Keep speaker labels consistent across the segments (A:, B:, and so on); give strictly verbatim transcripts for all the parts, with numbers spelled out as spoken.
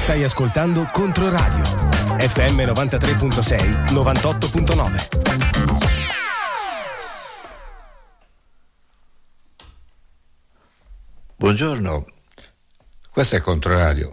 A: Stai ascoltando Controradio F M novantatré virgola sei, novantotto virgola nove.
B: Buongiorno, questo è Controradio.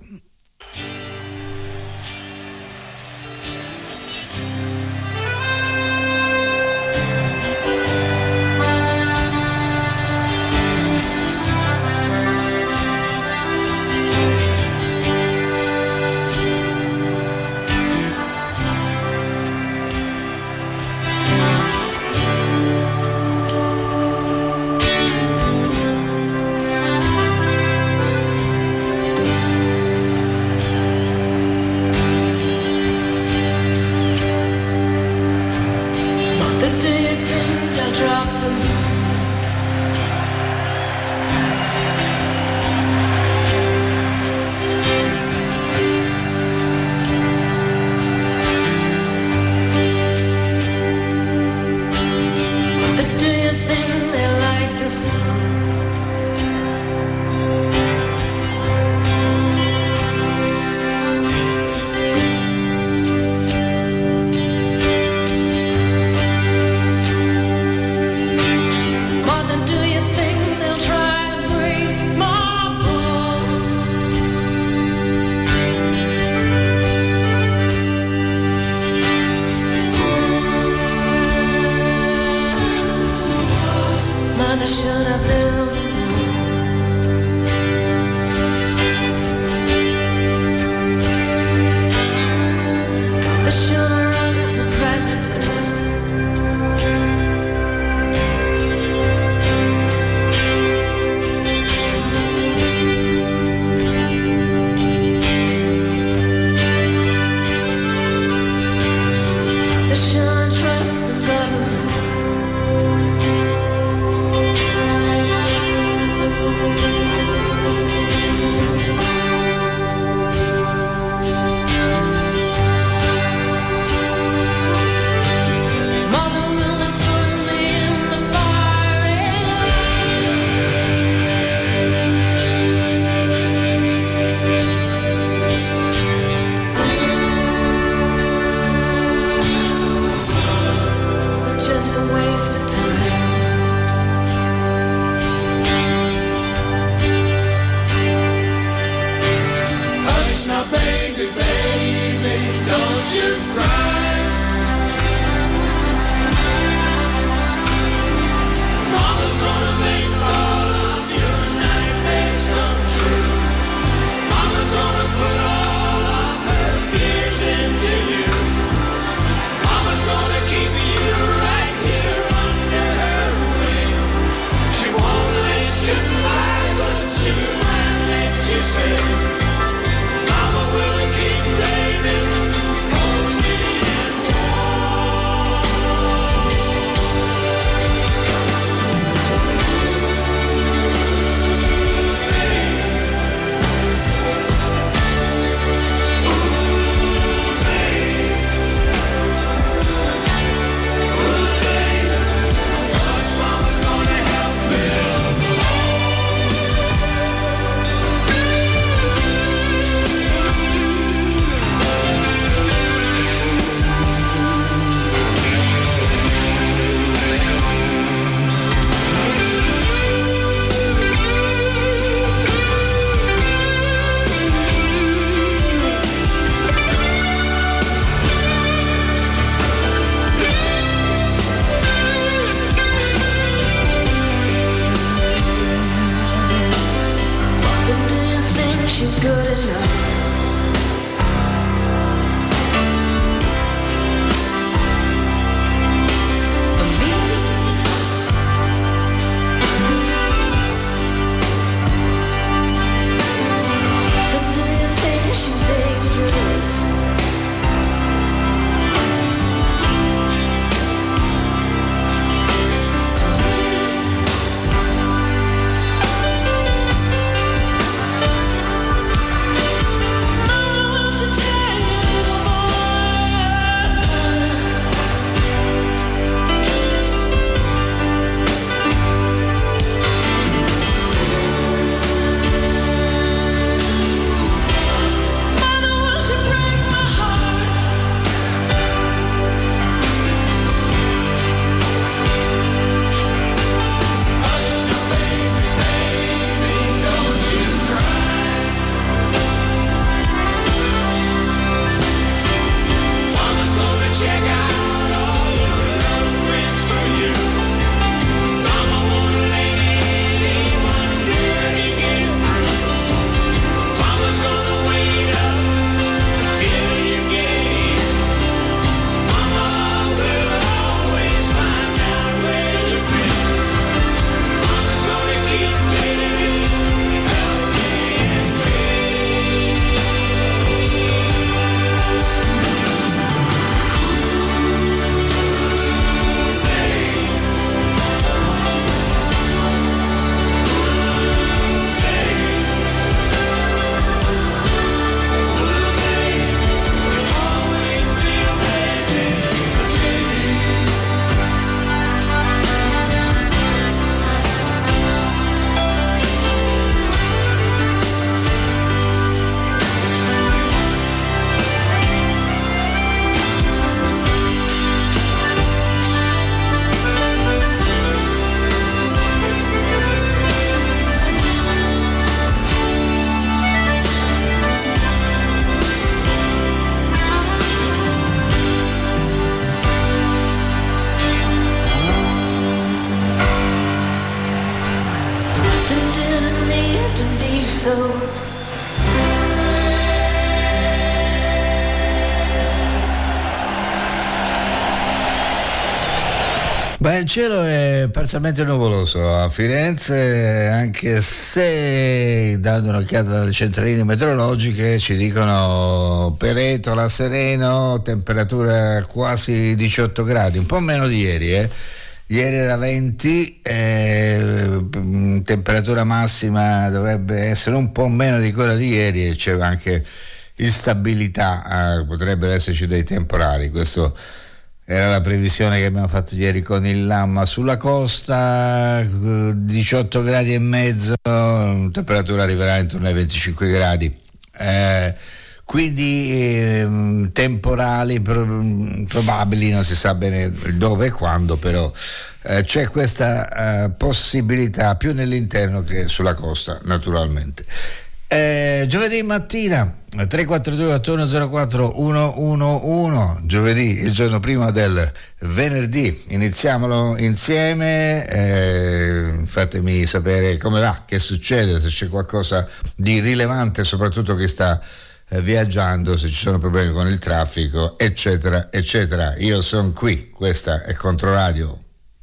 B: Beh, il cielo è parzialmente nuvoloso a Firenze, anche se dando un'occhiata dalle centraline meteorologiche ci dicono Peretola sereno, temperatura quasi diciotto gradi, un po' meno di ieri, eh. Ieri era venti, eh, temperatura massima dovrebbe essere un po' meno di quella di ieri e c'è anche instabilità, eh, potrebbero esserci dei temporali, questo era la previsione che abbiamo fatto ieri con il Lamma. Sulla costa diciotto gradi e mezzo, la temperatura arriverà intorno ai venticinque gradi, eh, quindi eh, temporali pro- probabili, non si sa bene dove e quando, però eh, c'è questa eh, possibilità più nell'interno che sulla costa, naturalmente. Eh, giovedì mattina tre quattro due otto uno zero quattro uno uno uno, giovedì, il giorno prima del venerdì, iniziamolo insieme, eh, fatemi sapere come va, che succede, se c'è qualcosa di rilevante, soprattutto chi sta eh, viaggiando, se ci sono problemi con il traffico, eccetera eccetera. Io sono qui, questa è Controradio.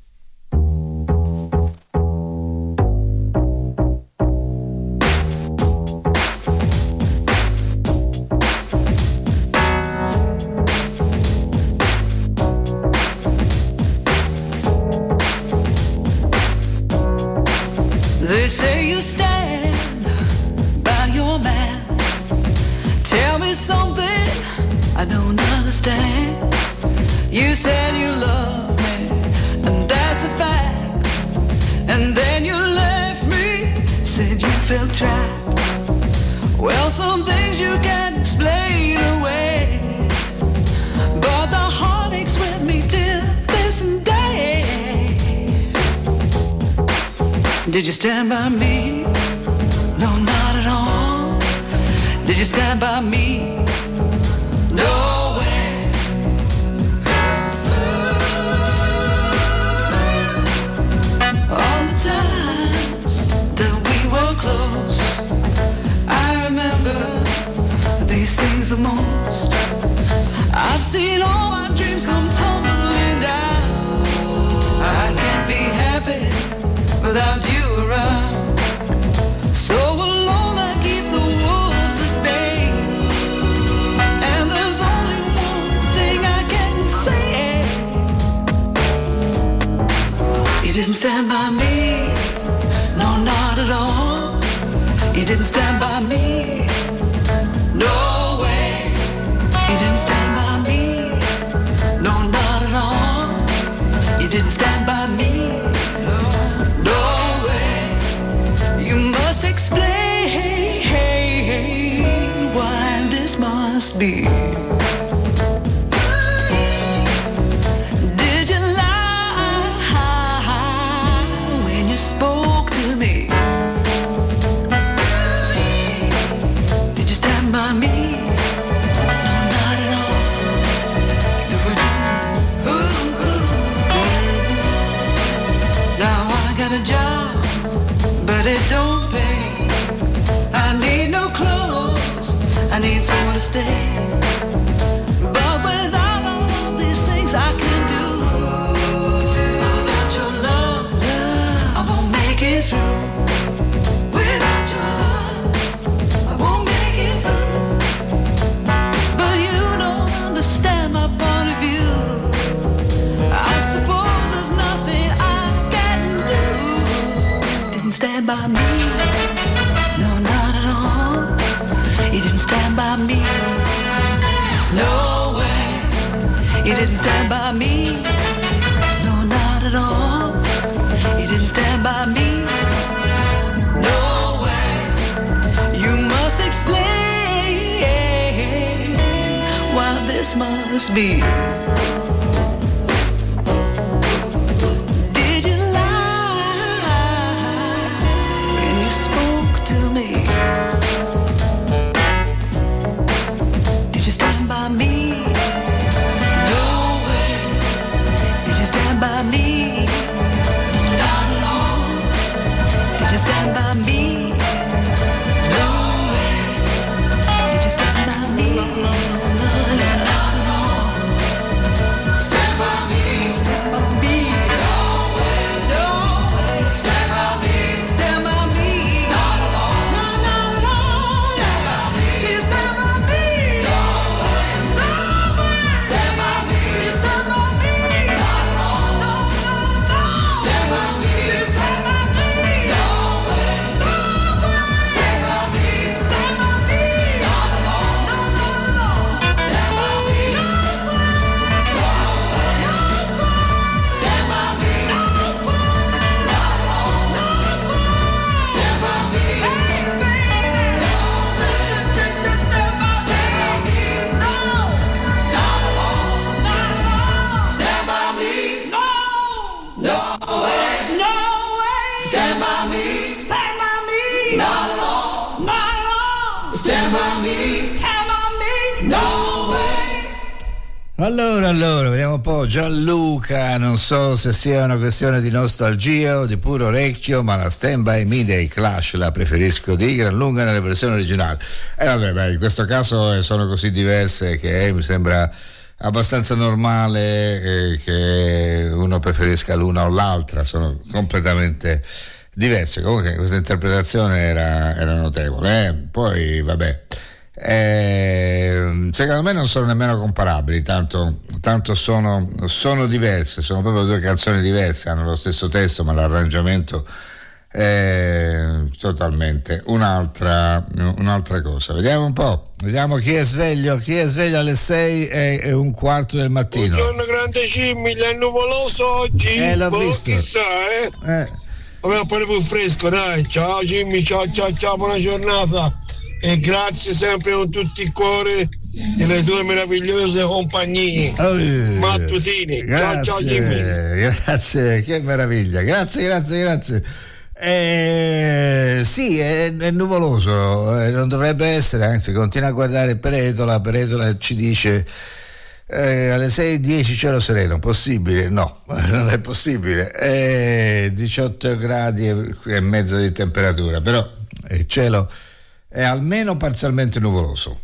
C: They say you stand by your man. Tell me something I don't understand. You said you love me, and that's a fact. And then you left me, said you felt trapped. Well, some things you can't explain away, but the heartache's with me till this day. Did you stand by me? No, not at all. Did you stand by me? No way. All the times that we were close, I remember these things the most. I've seen all my dreams come tumbling down. I can't be happy without you around. So alone I keep the wolves at bay, and there's only one thing I can say. You didn't stand by me, no, not at all. You didn't stand by me, no way. You didn't stand by me, no, not at all. You didn't stand by me, no way. You must explain why this must be. Did you lie when you spoke to me? Did you stand by me? No, not at all. Ooh, ooh. Now I got a job, but it don't pay. I need no clothes, I need somewhere to stay. But without all these things I can do, without your love, love, I won't make it through. Without your love, I won't make it through. But you don't understand my point of view. I suppose there's nothing I can do. Didn't stand by me, no, not at all. You didn't stand by me, no way. You didn't stand by me, no, not at all. You didn't stand by me, no way. You must explain why this must be. Did you lie when you spoke to me? Did you stand by me? No way. Did you stand by me? No, not at all. Did you stand by me? No way. Did you stand by me? No, not at all. on me, scam on me, no way.
B: Allora, allora, vediamo un po'. Gianluca, non so se sia una questione di nostalgia o di puro orecchio, ma la Stand By Me dei Clash la preferisco di gran lunga nelle versioni originali. E eh, vabbè, beh, in questo caso sono così diverse che mi sembra abbastanza normale eh, che uno preferisca l'una o l'altra, sono completamente diverse. Comunque questa interpretazione era, era notevole, eh? Poi vabbè, eh, secondo me non sono nemmeno comparabili, tanto, tanto sono, sono diverse, sono proprio due canzoni diverse, hanno lo stesso testo ma l'arrangiamento è totalmente un'altra, un'altra cosa. Vediamo un po', vediamo chi è sveglio, chi è sveglio alle sei e, e un quarto del mattino.
D: Buongiorno grande Jimmy, è nuvoloso oggi,
B: eh, l'ho
D: boh,
B: visto.
D: Chissà eh,
B: eh.
D: Vabbè, un po' più fresco, dai. Ciao Jimmy, ciao ciao ciao, buona giornata e grazie sempre con tutti il cuore delle tue meravigliose compagnie
B: oh,
D: mattutine.
B: Grazie,
D: ciao ciao Jimmy,
B: grazie, che meraviglia, grazie grazie grazie. Eh, sì, è, è nuvoloso, eh, non dovrebbe essere, anzi continua a guardare Peretola, Peretola ci dice eh, alle sei e dieci cielo sereno, possibile? No, non è possibile, è diciotto gradi e, e mezzo di temperatura, però il cielo è almeno parzialmente nuvoloso.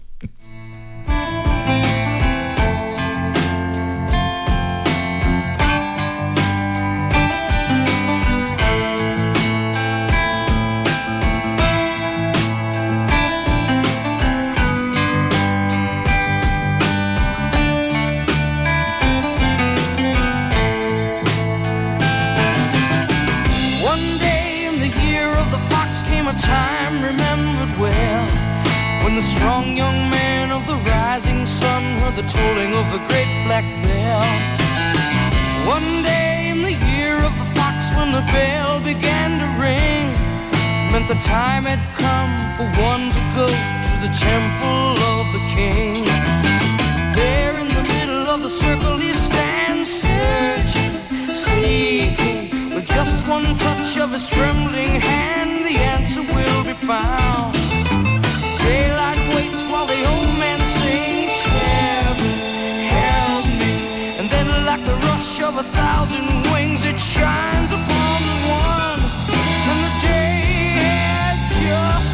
E: Time remembered well, when the strong young man of the rising sun heard the tolling of the great black bell. One day in the year of the fox, when the bell began to ring, meant the time had come for one to go to the temple of the king. There in the middle of the circle he stands, searching, seeking, with just one touch of his trembling hand the answer will be found. Daylight waits while the old man sings, heaven, help me. And then like the rush of a thousand wings, it shines upon the one, and the day had just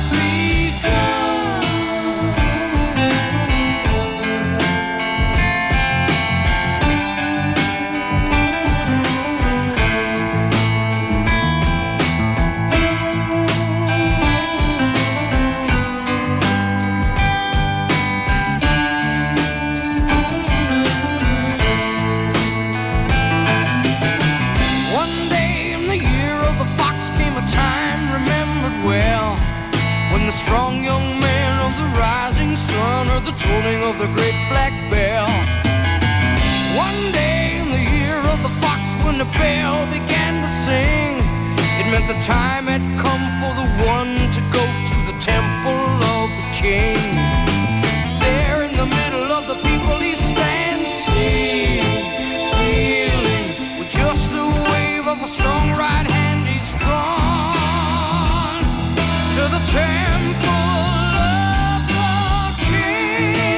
E: strong young man of the rising sun heard the tolling of the great black bell. One day in the year of the fox, when the bell began to sing, it meant the time had come for the one to go to the temple of the king. There in the middle of the people he stands, seeing, feeling, with just a wave of a strong right hand he's gone to the temple of the king.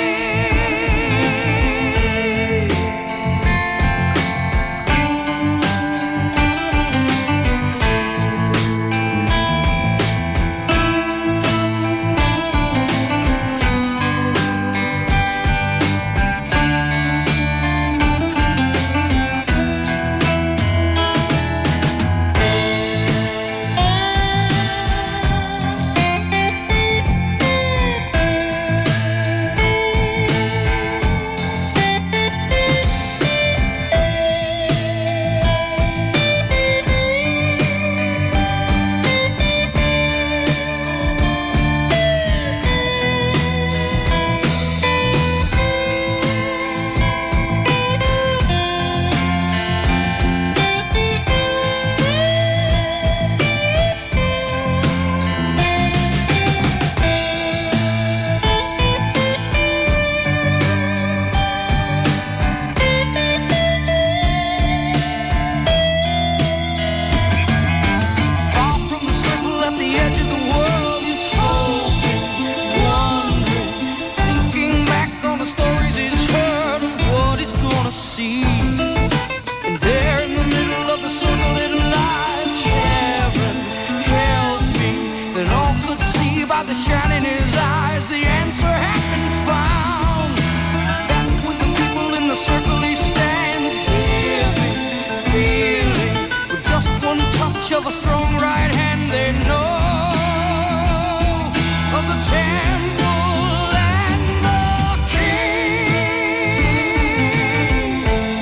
E: the shine in his eyes, the answer had been found. Back with the people in the circle he stands, giving, feeling, with just one touch of a strong right hand they know of the temple and the king.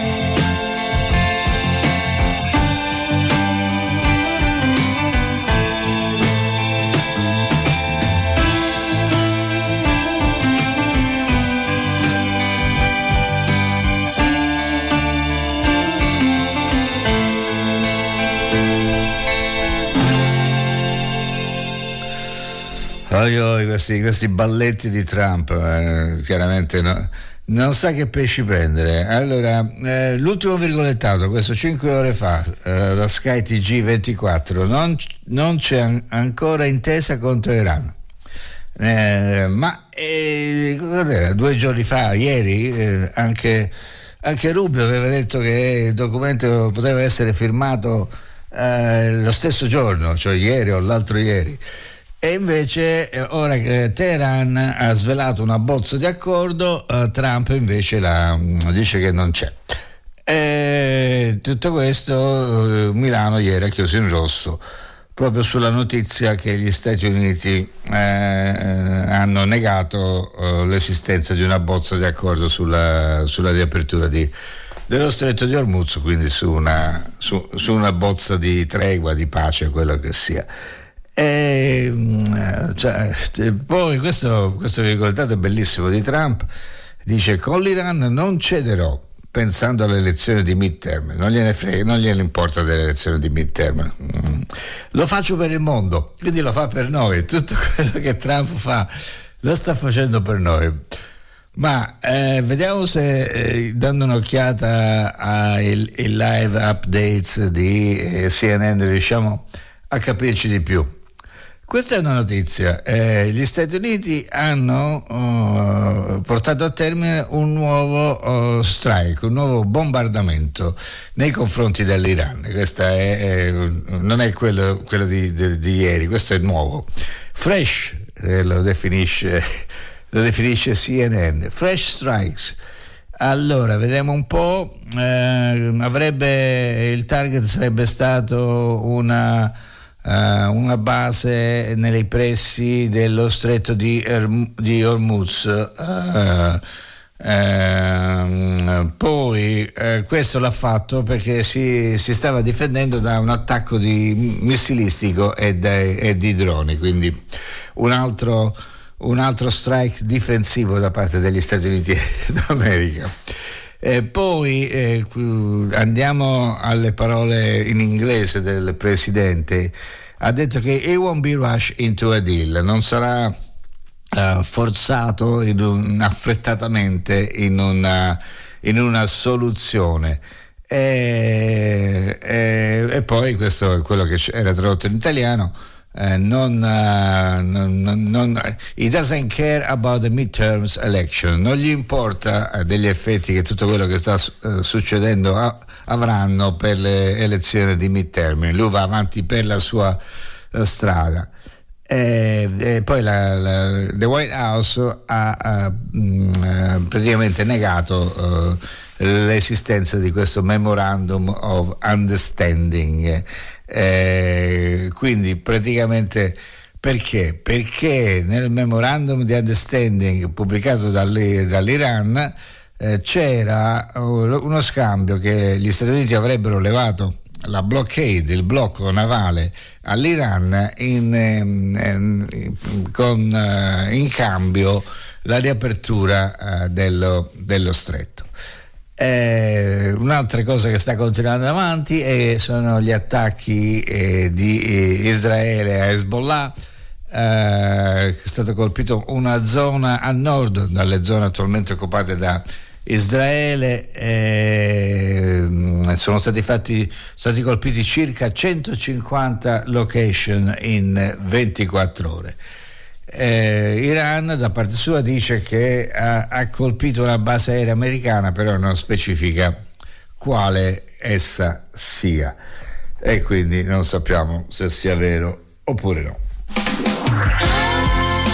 B: Oi, oi, questi, questi balletti di Trump, eh, chiaramente no, non sa che pesci prendere. Allora, eh, l'ultimo virgolettato, questo cinque ore fa, eh, da Sky T G ventiquattro, non, non c'è an- ancora intesa contro Iran. Eh, ma eh, cos'era? Due giorni fa, ieri, eh, anche, anche Rubio aveva detto che il documento poteva essere firmato eh, lo stesso giorno, cioè ieri o l'altro ieri. E invece eh, ora che Teheran ha svelato una bozza di accordo, eh, Trump invece la, dice che non c'è. E tutto questo, eh, Milano ieri ha chiuso in rosso proprio sulla notizia che gli Stati Uniti eh, hanno negato eh, l'esistenza di una bozza di accordo sulla, sulla riapertura di, dello stretto di Hormuz, quindi su una, su, su una bozza di tregua, di pace, quello che sia. E, cioè, poi questo, questo virgolettato è bellissimo di Trump, dice: con l'Iran non cederò, pensando alle elezioni di midterm, non gliene frega, non gliene importa delle elezioni di midterm, mm. lo faccio per il mondo, quindi lo fa per noi, tutto quello che Trump fa lo sta facendo per noi. Ma eh, vediamo se eh, dando un'occhiata ai live updates di eh, C N N riusciamo a capirci di più. Questa è una notizia, eh, gli Stati Uniti hanno uh, portato a termine un nuovo uh, strike, un nuovo bombardamento nei confronti dell'Iran. Questa è, è, non è quello, quello di, di, di ieri, questo è nuovo. Fresh, eh, lo definisce, lo definisce C N N, fresh strikes. Allora, vediamo un po', eh, avrebbe, il target sarebbe stato una... Uh, una base nei pressi dello stretto di, Erm- di Hormuz, uh, uh, poi uh, questo l'ha fatto perché si, si stava difendendo da un attacco di missilistico e, de- e di droni, quindi un altro, un altro strike difensivo da parte degli Stati Uniti d'America. E poi eh, andiamo alle parole in inglese del presidente. Ha detto che he won't be rushed into a deal, non sarà uh, forzato in un, affrettatamente in una, in una soluzione. E, e, e poi questo è quello che era tradotto in italiano. Uh, non, uh, non, non, he doesn't care about the midterms election, non gli importa uh, degli effetti che tutto quello che sta uh, succedendo a, avranno per le elezioni di midterm. Lui va avanti per la sua uh, strada. E, e poi la, la, the White House ha uh, mh, praticamente negato uh, l'esistenza di questo Memorandum of Understanding. Eh, quindi praticamente perché? Perché nel Memorandum di Understanding pubblicato dall'I- dall'Iran eh, c'era uno scambio che gli Stati Uniti avrebbero levato la blockade, il blocco navale all'Iran in, in, in, con in cambio la riapertura eh, dello, dello stretto. Eh, un'altra cosa che sta continuando avanti eh, sono gli attacchi eh, di eh, Israele a Hezbollah. Eh, è stato colpito una zona a nord dalle zone attualmente occupate da Israele, eh, sono stati fatti stati colpiti circa centocinquanta location in ventiquattro ore. Eh, Iran da parte sua dice che ha, ha colpito una base aerea americana, però non specifica quale essa sia e quindi non sappiamo se sia vero oppure no.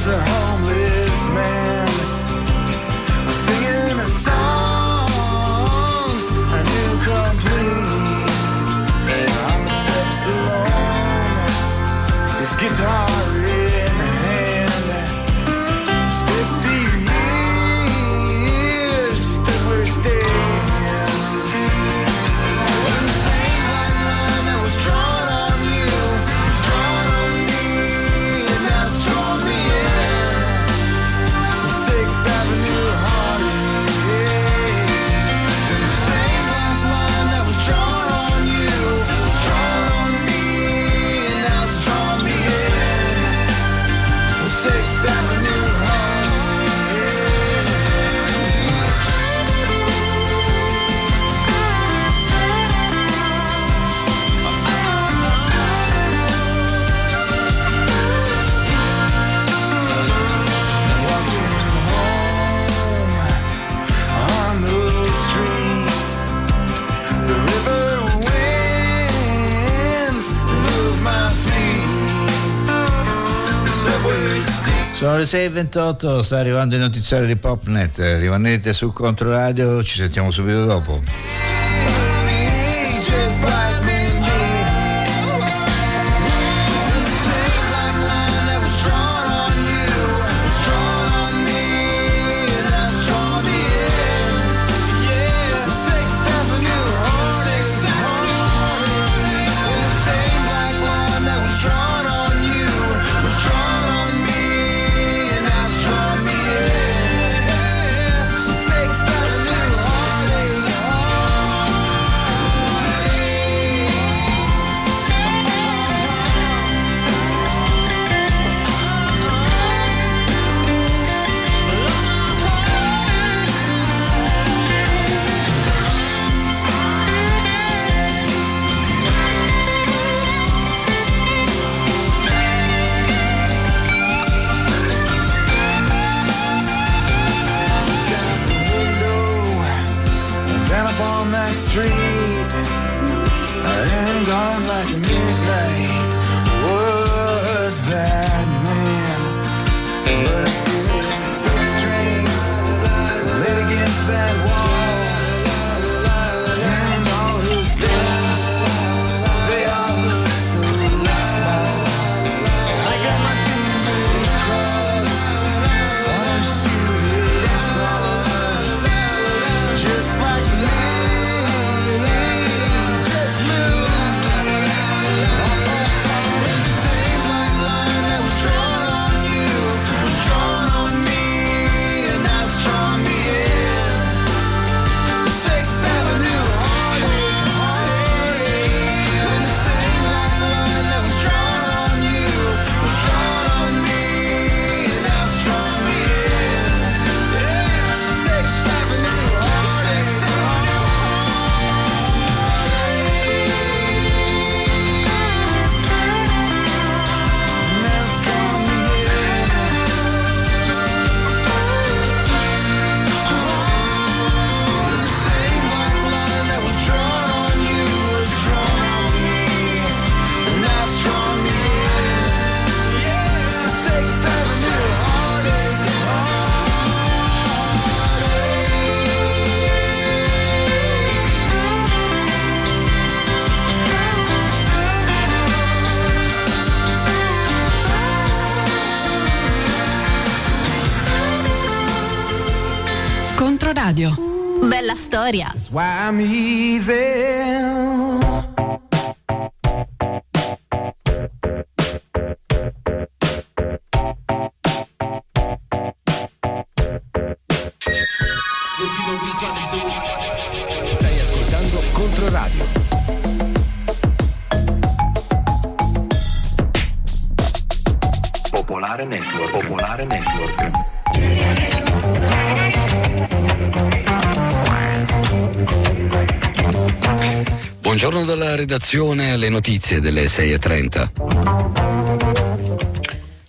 F: was a homeless man, singing the songs I knew complete. On the steps alone, his guitar in hand. It's fifty years stood where he stands. When the same white line that was drawn on you was drawn on me, and now it's drawn me in. Sixth Avenue Heartache. The same white line that was drawn on you was drawn on me, and now it's drawn me in. Sixth Avenue
B: Sono le sei e ventotto, sta arrivando il notiziario di Popnet, rimanete su Controradio, ci sentiamo subito dopo. Street and gone like midnight was that man, but I see it in six strings laid against that wall, and all his things, they all look so small. I got my fingers crossed on a shooting star, just like me.
G: Radio. Bella storia.
F: That's why I'm easy.
A: Stai ascoltando Controradio.
H: Popolare Network. Popolare Network.
I: Buongiorno dalla redazione, le notizie delle sei e trenta.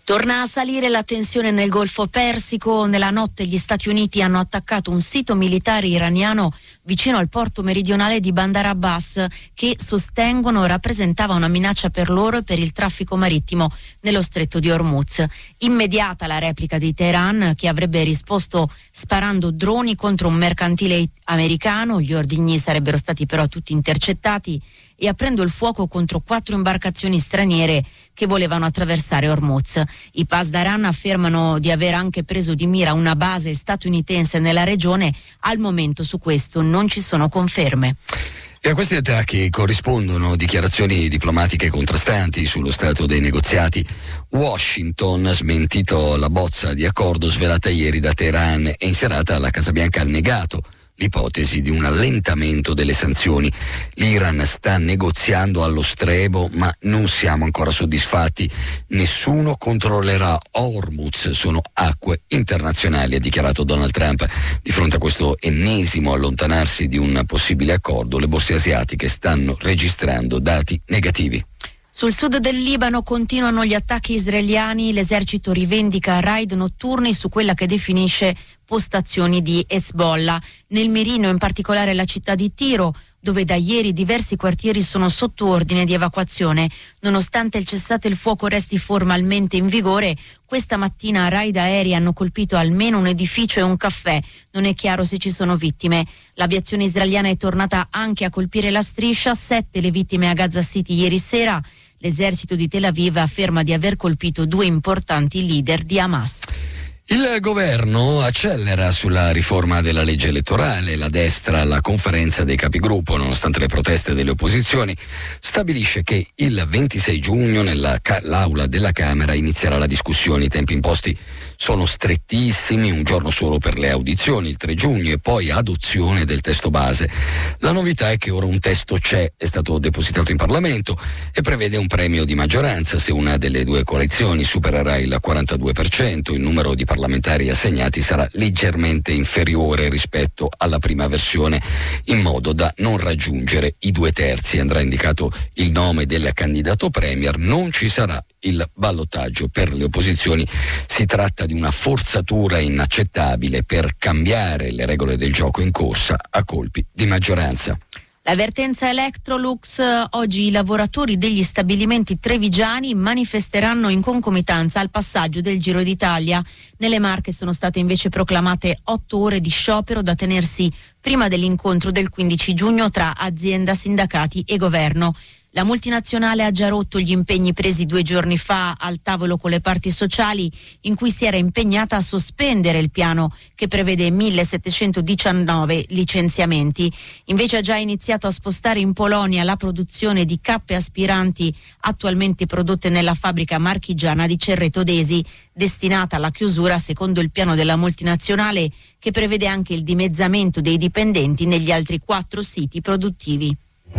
J: Torna a salire la tensione nel Golfo Persico. Nella notte gli Stati Uniti hanno attaccato un sito militare iraniano vicino al porto meridionale di Bandar Abbas, che sostengono rappresentava una minaccia per loro e per il traffico marittimo nello stretto di Hormuz. Immediata la replica di Teheran, che avrebbe risposto sparando droni contro un mercantile americano. Gli ordigni sarebbero stati però tutti intercettati, e aprendo il fuoco contro quattro imbarcazioni straniere che volevano attraversare Hormuz. I Pasdaran affermano di aver anche preso di mira una base statunitense nella regione. Al momento su questo non ci sono conferme.
I: E a questi attacchi corrispondono dichiarazioni diplomatiche contrastanti sullo stato dei negoziati. Washington ha smentito la bozza di accordo svelata ieri da Teheran, e in serata la Casa Bianca ha negato l'ipotesi di un allentamento delle sanzioni. L'Iran sta negoziando allo strebo, ma non siamo ancora soddisfatti. Nessuno controllerà Hormuz, sono acque internazionali, ha dichiarato Donald Trump. Di fronte a questo ennesimo allontanarsi di un possibile accordo, le borse asiatiche stanno registrando dati negativi.
J: Sul sud del Libano continuano gli attacchi israeliani. L'esercito rivendica raid notturni su quella che definisce postazioni di Hezbollah. Nel mirino in particolare la città di Tiro, dove da ieri diversi quartieri sono sotto ordine di evacuazione. Nonostante il cessate il fuoco resti formalmente in vigore, questa mattina raid aerei hanno colpito almeno un edificio e un caffè. Non è chiaro se ci sono vittime. L'aviazione israeliana è tornata anche a colpire la striscia, sette le vittime a Gaza City ieri sera. L'esercito di Tel Aviv afferma di aver colpito due importanti leader di Hamas.
I: Il governo accelera sulla riforma della legge elettorale. La destra, alla conferenza dei capigruppo, nonostante le proteste delle opposizioni, stabilisce che il ventisei giugno nell'aula della Camera inizierà la discussione. I tempi imposti sono strettissimi, un giorno solo per le audizioni, il tre giugno, e poi adozione del testo base. La novità è che ora un testo c'è, è stato depositato in Parlamento e prevede un premio di maggioranza. Se una delle due coalizioni supererà il quarantadue per cento, il numero di parlamentari assegnati sarà leggermente inferiore rispetto alla prima versione, in modo da non raggiungere i due terzi. Andrà indicato il nome del candidato premier, non ci sarà il ballottaggio per le opposizioni. Si tratta di una forzatura inaccettabile per cambiare le regole del gioco in corsa a colpi di maggioranza.
J: L'avvertenza Electrolux: oggi i lavoratori degli stabilimenti trevigiani manifesteranno in concomitanza al passaggio del Giro d'Italia. Nelle Marche sono state invece proclamate otto ore di sciopero da tenersi prima dell'incontro del quindici giugno tra azienda, sindacati e governo. La multinazionale ha già rotto gli impegni presi due giorni fa al tavolo con le parti sociali, in cui si era impegnata a sospendere il piano che prevede millesettecentodiciannove licenziamenti. Invece ha già iniziato a spostare in Polonia la produzione di cappe aspiranti attualmente prodotte nella fabbrica marchigiana di Cerreto d'Esi, destinata alla chiusura secondo il piano della multinazionale, che prevede anche il dimezzamento dei dipendenti negli altri quattro siti produttivi.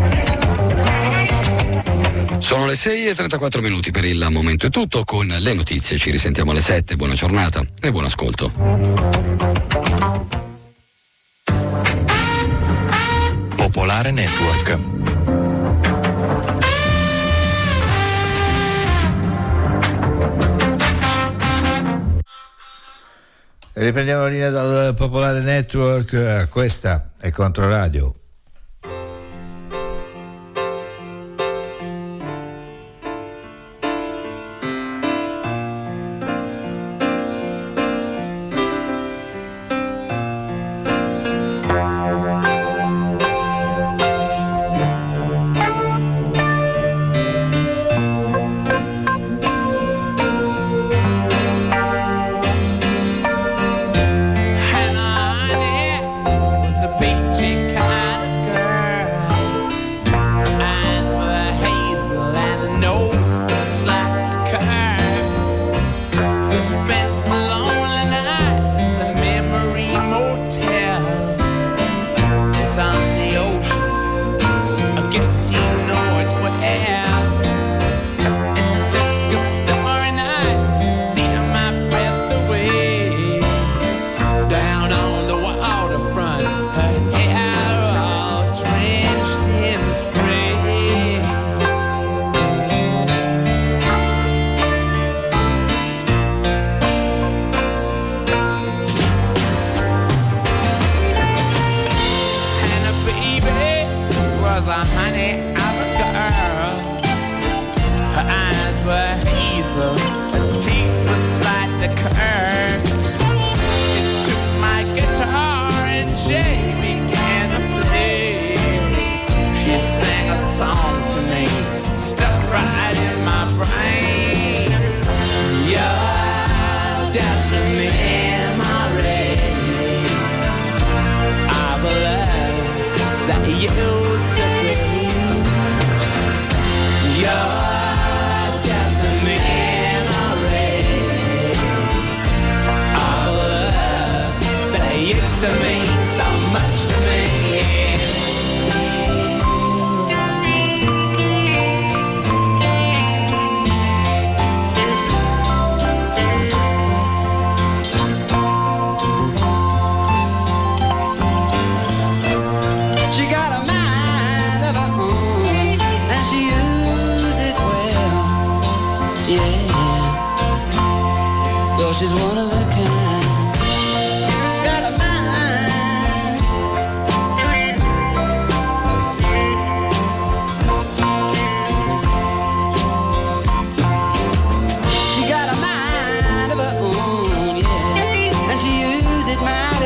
I: Sono le sei e trentaquattro minuti, per il momento è tutto. Con le notizie ci risentiamo alle sette. Buona giornata e buon ascolto.
H: Popolare Network.
B: Riprendiamo la linea dal Popolare Network. Questa è Controradio.
E: Peachy kind just a memory of a love that used to be. You're just a memory of a love that used to mean so much to me. She's one of a kind, got a mind. She got a mind of her own, yeah, and she used it mighty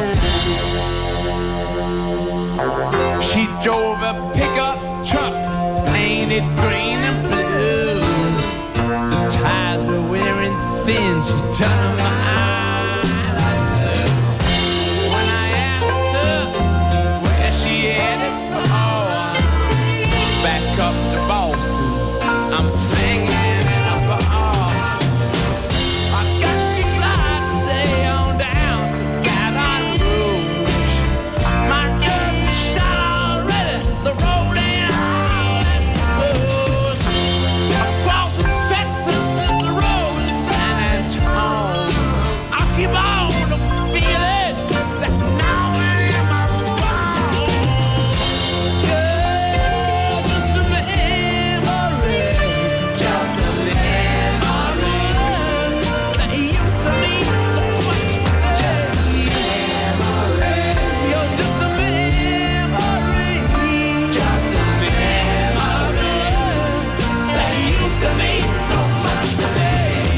E: fine. She drove a pickup truck, painted green and blue. The tires were wearing thin, she turned my eyes up. When I asked her where she headed for, back up to Boston, I'm singing in a bar. I got to fly today on down to Baton Rouge. My gun shot already, the road ain't all that smooth. Across the Texas is the road to San Antonio. I keep on feeling that now am I wrong. You're just a memory, just a memory that used to mean so much to me. Just a memory. You're just a memory, just a memory that used to mean so much to me.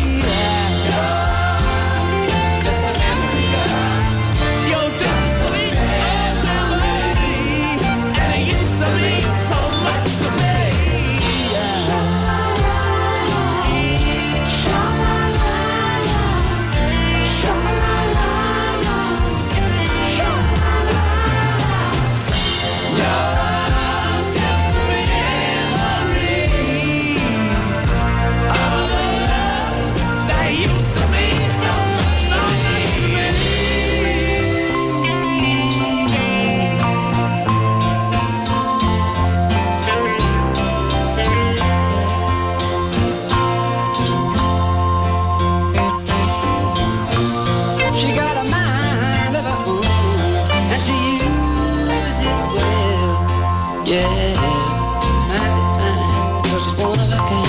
E: You're just a memory, girl. You're just a sweet memory, and it used to mean so much to me. You're just a memory of a love that used to mean so much to me. She got a mind of her own, and she used it well. Yeah, mighty fine, 'cause she's one of a kind.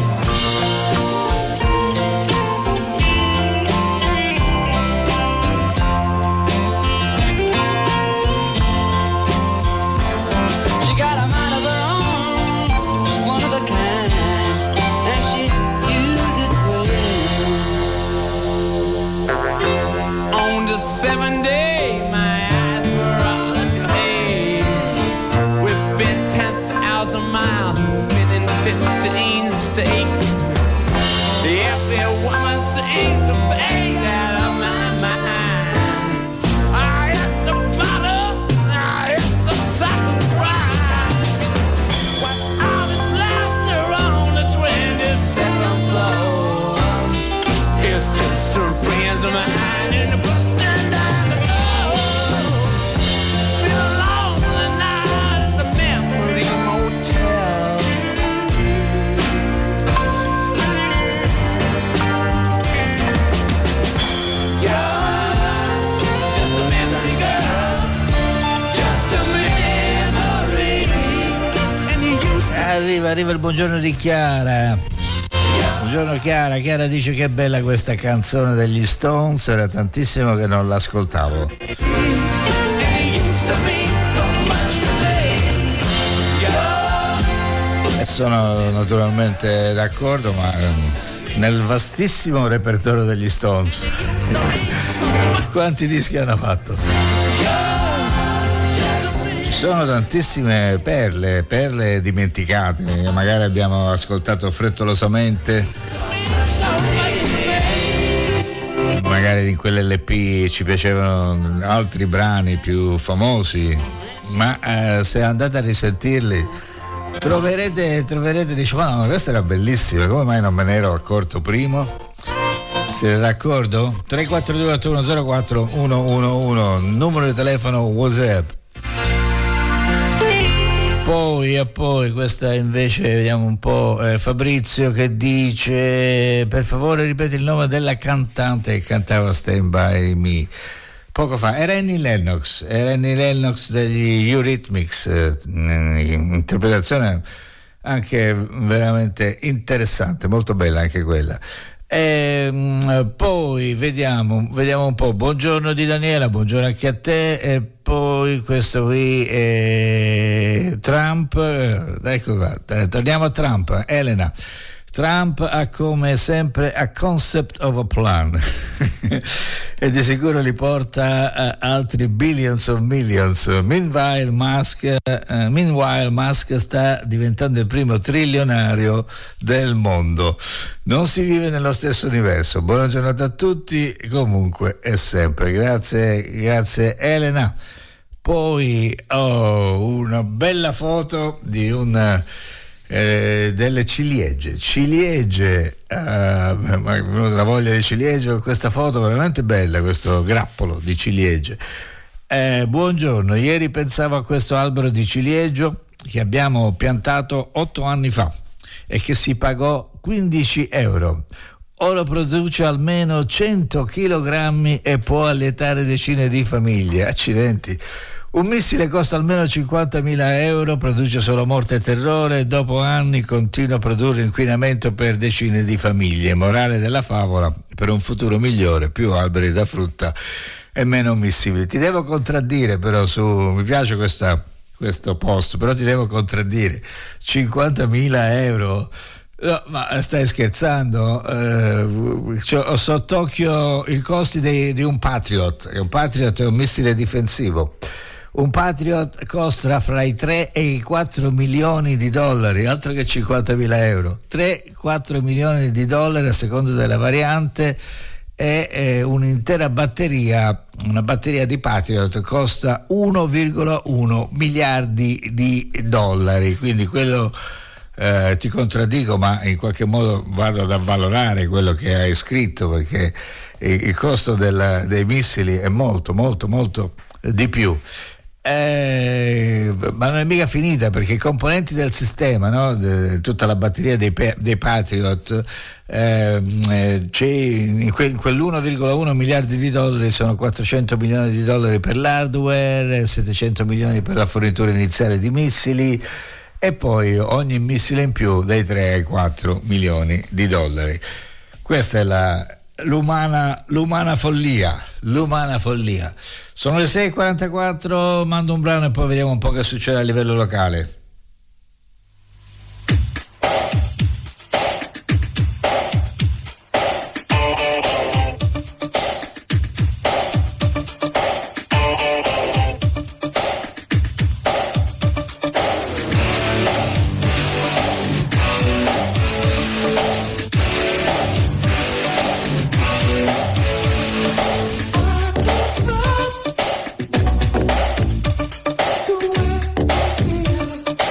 E: She got a mind of her own, she's one of a kind, and she used it well. On the seventh day, my eyes were all aglaze. We've been ten thousand miles, we've been in fifteen states. Every woman seemed to fade out of my mind. I hit the bottom, I hit the second ride. When all is laughter on the twenty-second floor, it's just some friends of mine in the bus stand down the door. Been a lonely night at the Memory Motel. You're just a memory, girl, just a memory, and you used to.
B: Arriva, arriva il buongiorno di Chiara. Buongiorno Chiara, Chiara dice che è bella questa canzone degli Stones, era tantissimo che non l'ascoltavo.
E: And it used to mean so much to me. You're
B: E sono naturalmente d'accordo, ma ehm, nel vastissimo repertorio degli Stones. Quanti dischi hanno fatto? Ci sono tantissime perle, perle dimenticate, magari abbiamo ascoltato frettolosamente. magari in quell'L P ci piacevano altri brani più famosi, ma eh, se andate a risentirli troverete, troverete dice, ma no, questa era bellissima, come mai non me ne ero accorto prima? Siete d'accordo? tre quattro due otto uno zero quattro uno uno uno, numero di telefono WhatsApp. Poi e poi questa invece vediamo un po', eh, Fabrizio che dice: per favore ripeti il nome della cantante che cantava Stand By Me poco fa. Era Annie Lennox, era Annie Lennox degli Eurythmics, eh, interpretazione anche veramente interessante, molto bella anche quella. E, poi vediamo, vediamo un po'. Buongiorno di Daniela, buongiorno anche a te. E poi questo qui è Trump, ecco qua, torniamo a Trump. Elena, Trump ha come sempre a concept of a plan e di sicuro li porta a altri billions of millions. Meanwhile Musk, uh, meanwhile Musk sta diventando il primo trilionario del mondo. Non si vive nello stesso universo. Buona giornata a tutti, comunque e sempre. Grazie, grazie Elena. Poi ho oh, una bella foto di un Eh, delle ciliegie ciliegie eh, mi è venuta la voglia di ciliegie. Questa foto veramente bella, questo grappolo di ciliegie. Eh, buongiorno, ieri pensavo a questo albero di ciliegio che abbiamo piantato otto anni fa e che si pagò quindici euro. Ora produce almeno cento chilogrammi e può allietare decine di famiglie. Accidenti. Un missile costa almeno cinquantamila euro, produce solo morte e terrore e dopo anni continua a produrre inquinamento per decine di famiglie. Morale della favola: per un futuro migliore, più alberi da frutta e meno missili. Ti devo contraddire però su, mi piace questa, questo post, però ti devo contraddire. cinquantamila euro? No, ma stai scherzando? Eh, cioè, ho sott'occhio i costi dei, di un Patriot. Un Patriot è un missile difensivo. Un Patriot costa fra i tre e i quattro milioni di dollari, altro che cinquantamila euro. tre quattro milioni di dollari a seconda della variante, e eh, un'intera batteria, una batteria di Patriot costa uno virgola uno miliardi di dollari. Quindi quello, eh, ti contraddico, ma in qualche modo vado ad avvalorare quello che hai scritto, perché il costo del, dei missili è molto molto molto di più. Eh, ma non è mica finita, perché i componenti del sistema, no? De, tutta la batteria dei, dei Patriot, eh, c'è in, que, in quell'uno virgola uno miliardi di dollari sono quattrocento milioni di dollari per l'hardware, settecento milioni per la fornitura iniziale di missili e poi ogni missile in più dai tre ai quattro milioni di dollari. Questa è la L'umana, l'umana follia, l'umana follia. Sono le sei e quarantaquattro, mando un brano e poi vediamo un po' che succede a livello locale.
F: Stop the way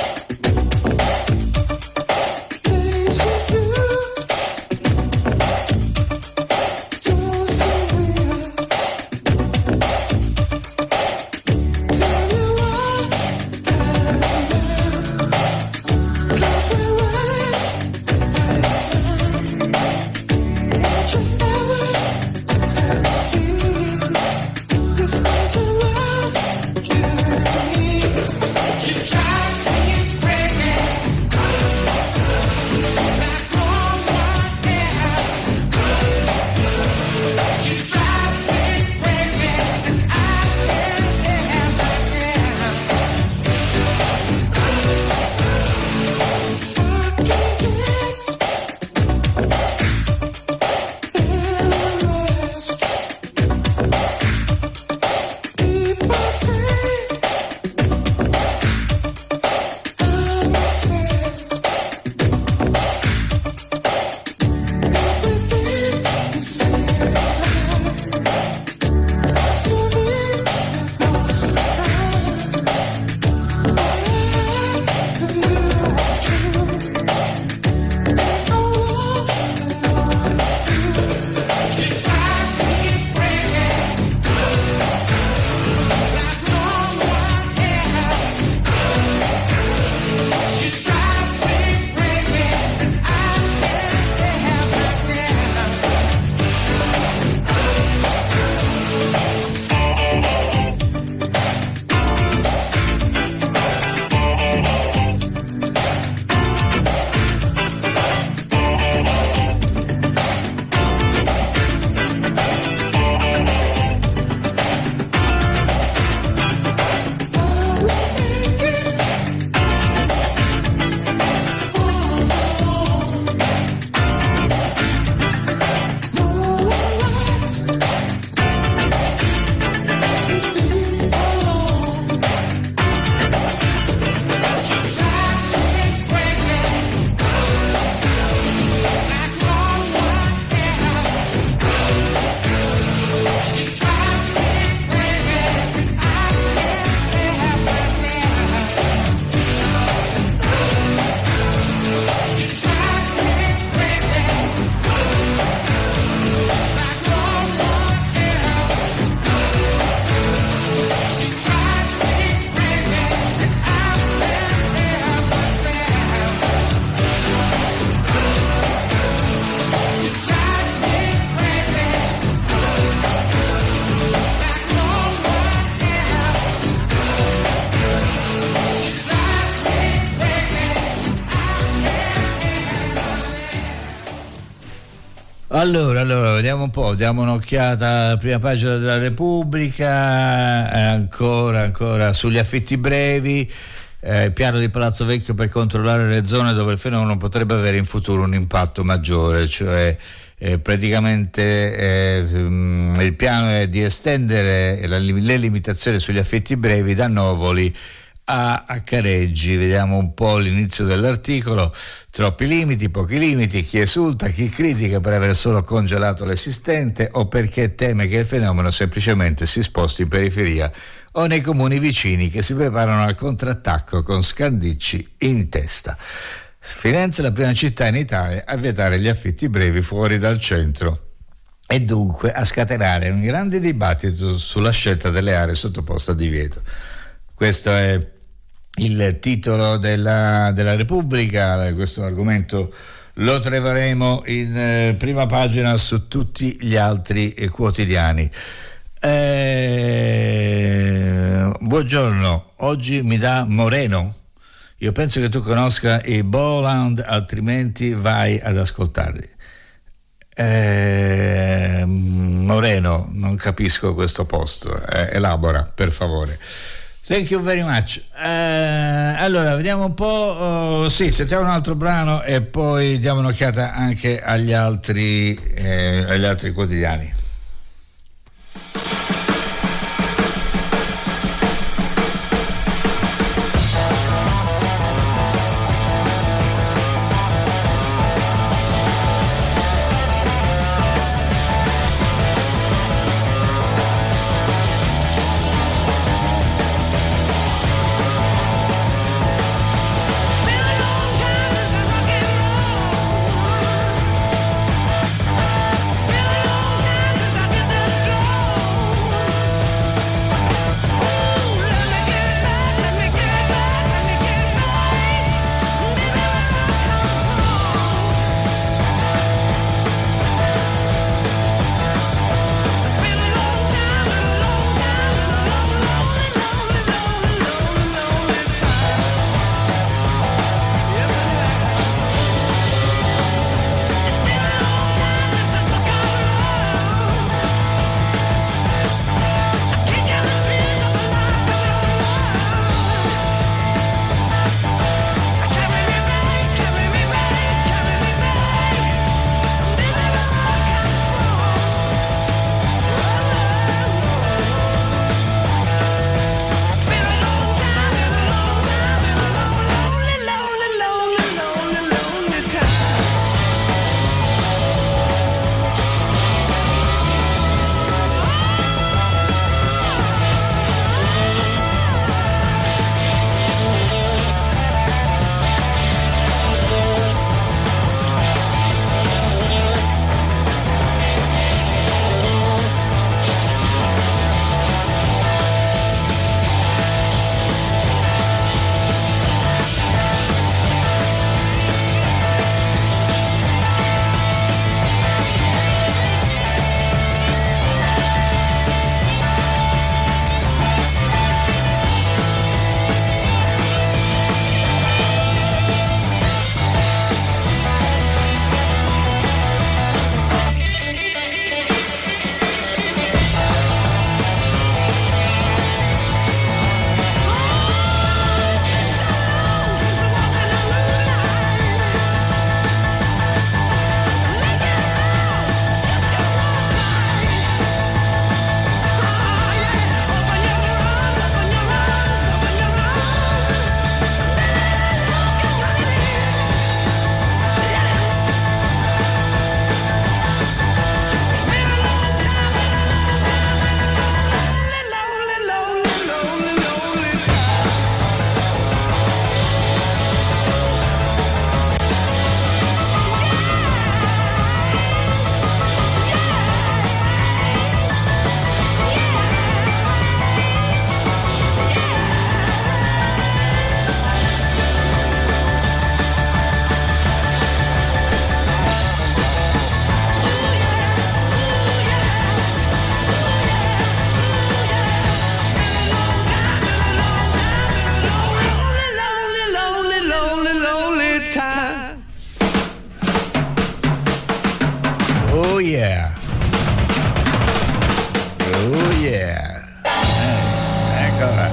B: Allora, allora, vediamo un po', diamo un'occhiata alla prima pagina della Repubblica, eh, ancora, ancora sugli affitti brevi, eh, piano di Palazzo Vecchio per controllare le zone dove il fenomeno potrebbe avere in futuro un impatto maggiore, cioè eh, praticamente eh, il piano è di estendere la, le limitazioni sugli affitti brevi da Novoli a, a Careggi. Vediamo un po' l'inizio dell'articolo. Troppi limiti, pochi limiti, chi esulta, chi critica per aver solo congelato l'esistente o perché teme che il fenomeno semplicemente si sposti in periferia o nei comuni vicini che si preparano al contrattacco con Scandicci in testa. Firenze è la prima città in Italia a vietare gli affitti brevi fuori dal centro e dunque a scatenare un grande dibattito sulla scelta delle aree sottoposte a divieto. Questo è il titolo della, della Repubblica. Questo argomento lo troveremo in eh, prima pagina su tutti gli altri eh, quotidiani. Eh, buongiorno, oggi mi dà Moreno. Io penso che tu conosca i Boland, altrimenti vai ad ascoltarli. Eh, Moreno, non capisco questo posto, eh, elabora per favore. Thank you very much. Uh, allora, vediamo un po'. Uh, sì, sentiamo un altro brano e poi diamo un'occhiata anche agli altri, eh, agli altri quotidiani.
K: Been a long time
B: Oh yeah. Eh, eccola.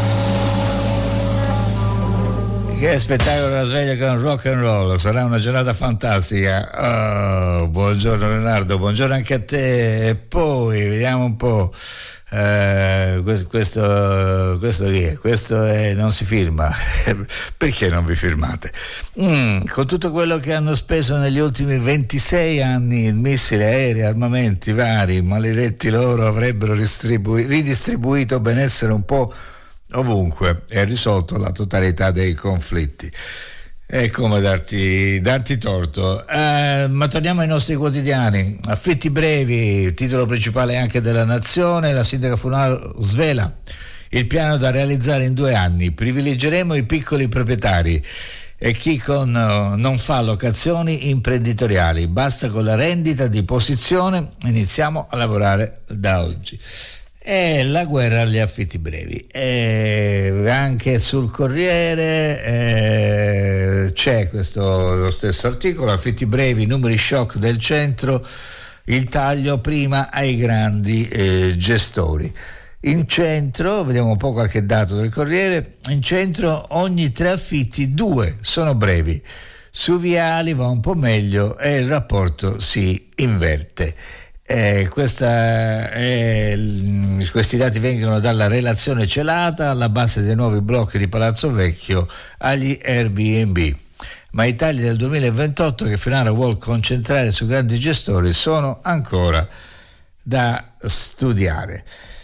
B: Che spettacolo la sveglia con rock and roll, sarà una giornata fantastica. Oh, buongiorno Leonardo, buongiorno anche a te. E poi vediamo un po'. Uh, questo, questo, questo chi è? Questo è, non si firma. Perché non vi firmate? Mm, con tutto quello che hanno speso negli ultimi ventisei anni, missili, aerei, armamenti vari, maledetti loro, avrebbero ridistribu- ridistribuito benessere un po' ovunque e risolto la totalità dei conflitti. È come darti, darti torto. Eh, ma torniamo ai nostri quotidiani. Affitti brevi, titolo principale anche della Nazione. La sindaca Funaro svela il piano da realizzare in due anni. Privilegeremo i piccoli proprietari e chi con, non fa locazioni imprenditoriali. Basta con la rendita di posizione. Iniziamo a lavorare da oggi. E la guerra agli affitti brevi. E anche sul Corriere eh, c'è questo lo stesso articolo, affitti brevi, numeri shock del centro, il taglio prima ai grandi eh, gestori. In centro, vediamo un po' qualche dato del Corriere, in centro ogni tre affitti due sono brevi, su viali va un po' meglio e il rapporto si inverte. Eh, questa è, questi dati vengono dalla relazione celata alla base dei nuovi blocchi di Palazzo Vecchio agli Airbnb, ma i tagli del duemilaventotto che Finaro vuol concentrare su grandi gestori sono ancora da studiare.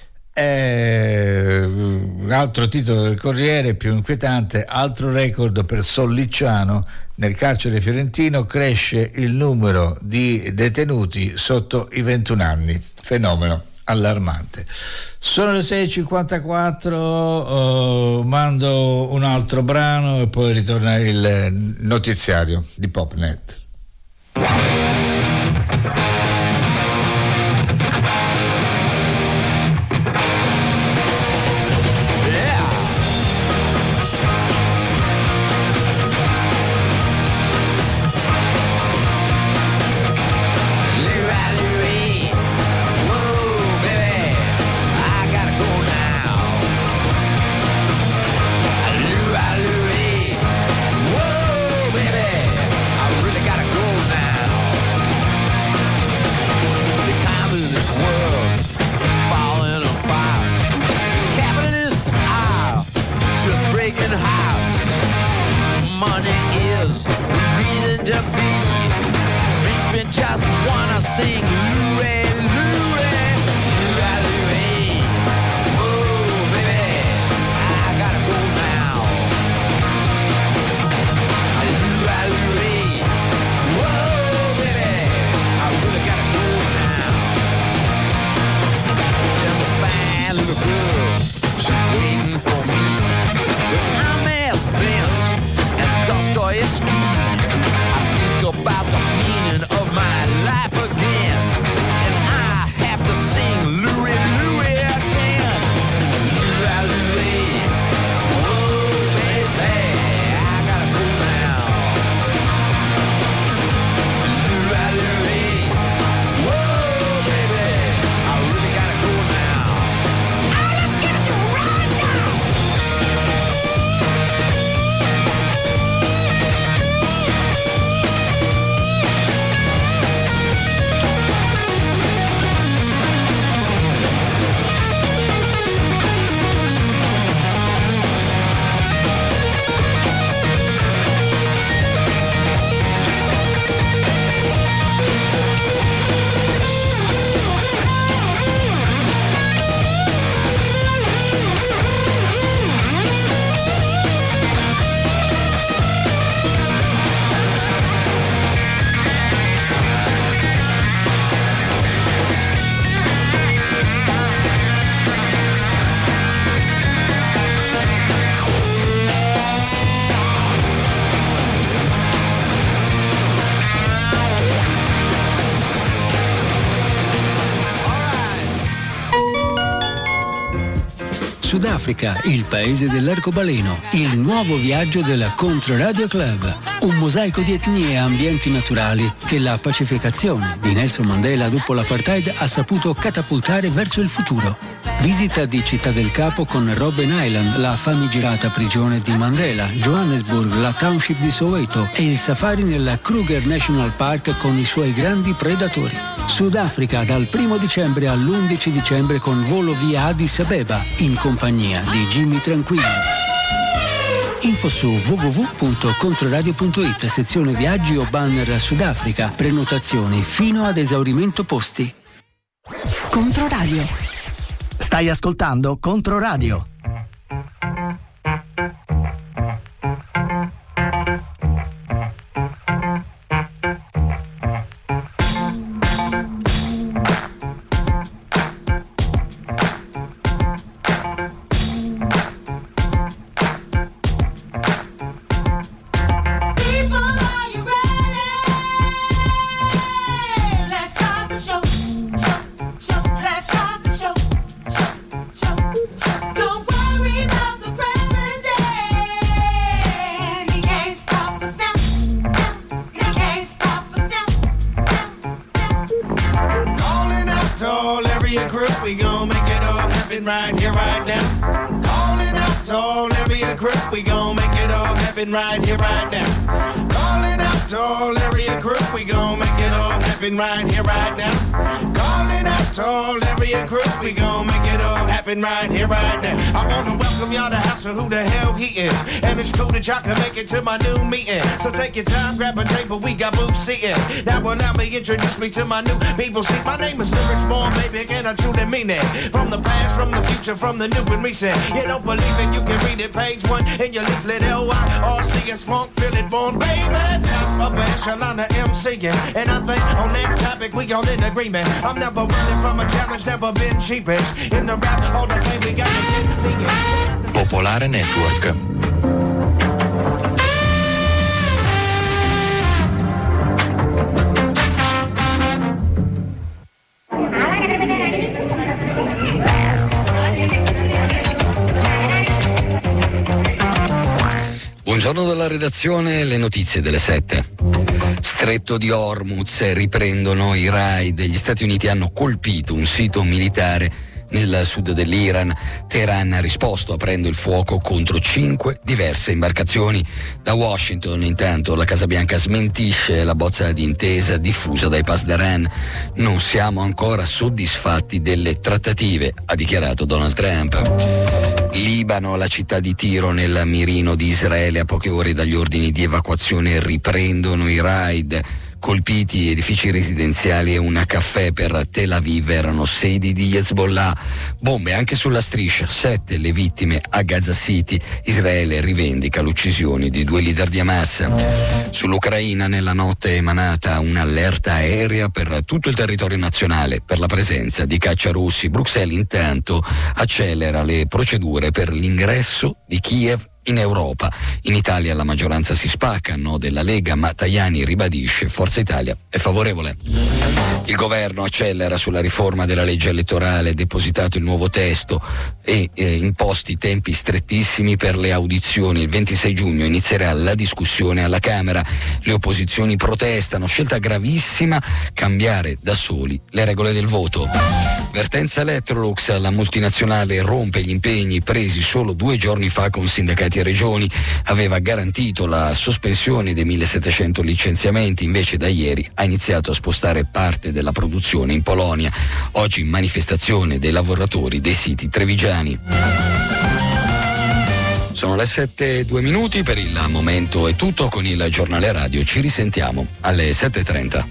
B: Eh, un altro titolo del Corriere più inquietante, altro record per Sollicciano, nel carcere fiorentino cresce il numero di detenuti sotto i ventuno anni, fenomeno allarmante. Sono le sei e cinquantaquattro, oh, mando un altro brano e poi ritorna il notiziario di Popnet.
K: Whoa, baby, I really gotta go now. Sudafrica, il paese dell'arcobaleno, il nuovo viaggio del Controradio Club, un mosaico di etnie e ambienti naturali che la pacificazione di Nelson Mandela dopo l'apartheid ha saputo catapultare verso il futuro. Visita di Città del Capo con Robben Island, la famigerata prigione di Mandela, Johannesburg, la township di Soweto e il safari nella Kruger National Park con i suoi grandi predatori. Sudafrica dal primo dicembre all'undici dicembre con volo via Addis Abeba in compagnia di Jimmy Tranquillo. Info su w w w punto controradio punto it, sezione viaggi o banner Sudafrica, prenotazioni fino ad esaurimento posti.
G: Controradio.
L: Stai ascoltando Controradio.
F: Right here, right now. Calling out to all area crew, we gon' make it all happen right here, right now. Calling out to all area crew, we gon' make it all happen right here, right now. Calling out to all area crew, we gon' make it all happen right here, right now. I wanna welcome y'all to House of Who the Hell He Is, and it's cool that y'all can make it to my new meeting. So take your time, grab a table, we got booths seating. Now allow me introduce me to my new people. See, my name is Lyrics Born, baby, and I truly mean it. From the past, from the future, from the new and recent. You don't believe it, you can read it, page one in your leaflet. L Y R C S Funk, feel it born, baby. Top of echelon of MCing, and I think on that topic we all in agreement. I'm never running from a challenge, never been cheapish. In the rap, all the fame we got to get vegan.
H: Popolare Network.
I: Buongiorno dalla redazione, le notizie delle sette. Stretto di Hormuz, riprendono i raid. Gli Stati Uniti hanno colpito un sito militare nel sud dell'Iran. Teheran ha risposto aprendo il fuoco contro cinque diverse imbarcazioni. Da Washington, intanto, la Casa Bianca smentisce la bozza di intesa diffusa dai Pasdaran. Non siamo ancora soddisfatti delle trattative, ha dichiarato Donald Trump. Libano, la città di Tiro nel mirino di Israele, a poche ore dagli ordini di evacuazione riprendono i raid. Colpiti edifici residenziali e un caffè per Tel Aviv erano sedi di Hezbollah. Bombe anche sulla striscia, sette le vittime a Gaza City. Israele rivendica l'uccisione di due leader di Hamas. Sull'Ucraina nella notte è emanata un'allerta aerea per tutto il territorio nazionale per la presenza di caccia russi. Bruxelles intanto accelera le procedure per l'ingresso di Kiev in Europa. In Italia la maggioranza si spacca, no della Lega, ma Tajani ribadisce Forza Italia è favorevole. Il governo accelera sulla riforma della legge elettorale, depositato il nuovo testo e eh, imposti tempi strettissimi per le audizioni. Il ventisei giugno inizierà la discussione alla Camera. Le opposizioni protestano, scelta gravissima, cambiare da soli le regole del voto. Vertenza Electrolux, la multinazionale rompe gli impegni presi solo due giorni fa con sindacati e regioni. Aveva garantito la sospensione dei millesettecento licenziamenti, invece da ieri ha iniziato a spostare parte della produzione in Polonia. Oggi manifestazione dei lavoratori dei siti trevigiani. Sono le sette e due minuti, per il momento è tutto con il giornale radio, ci risentiamo alle sette e trenta.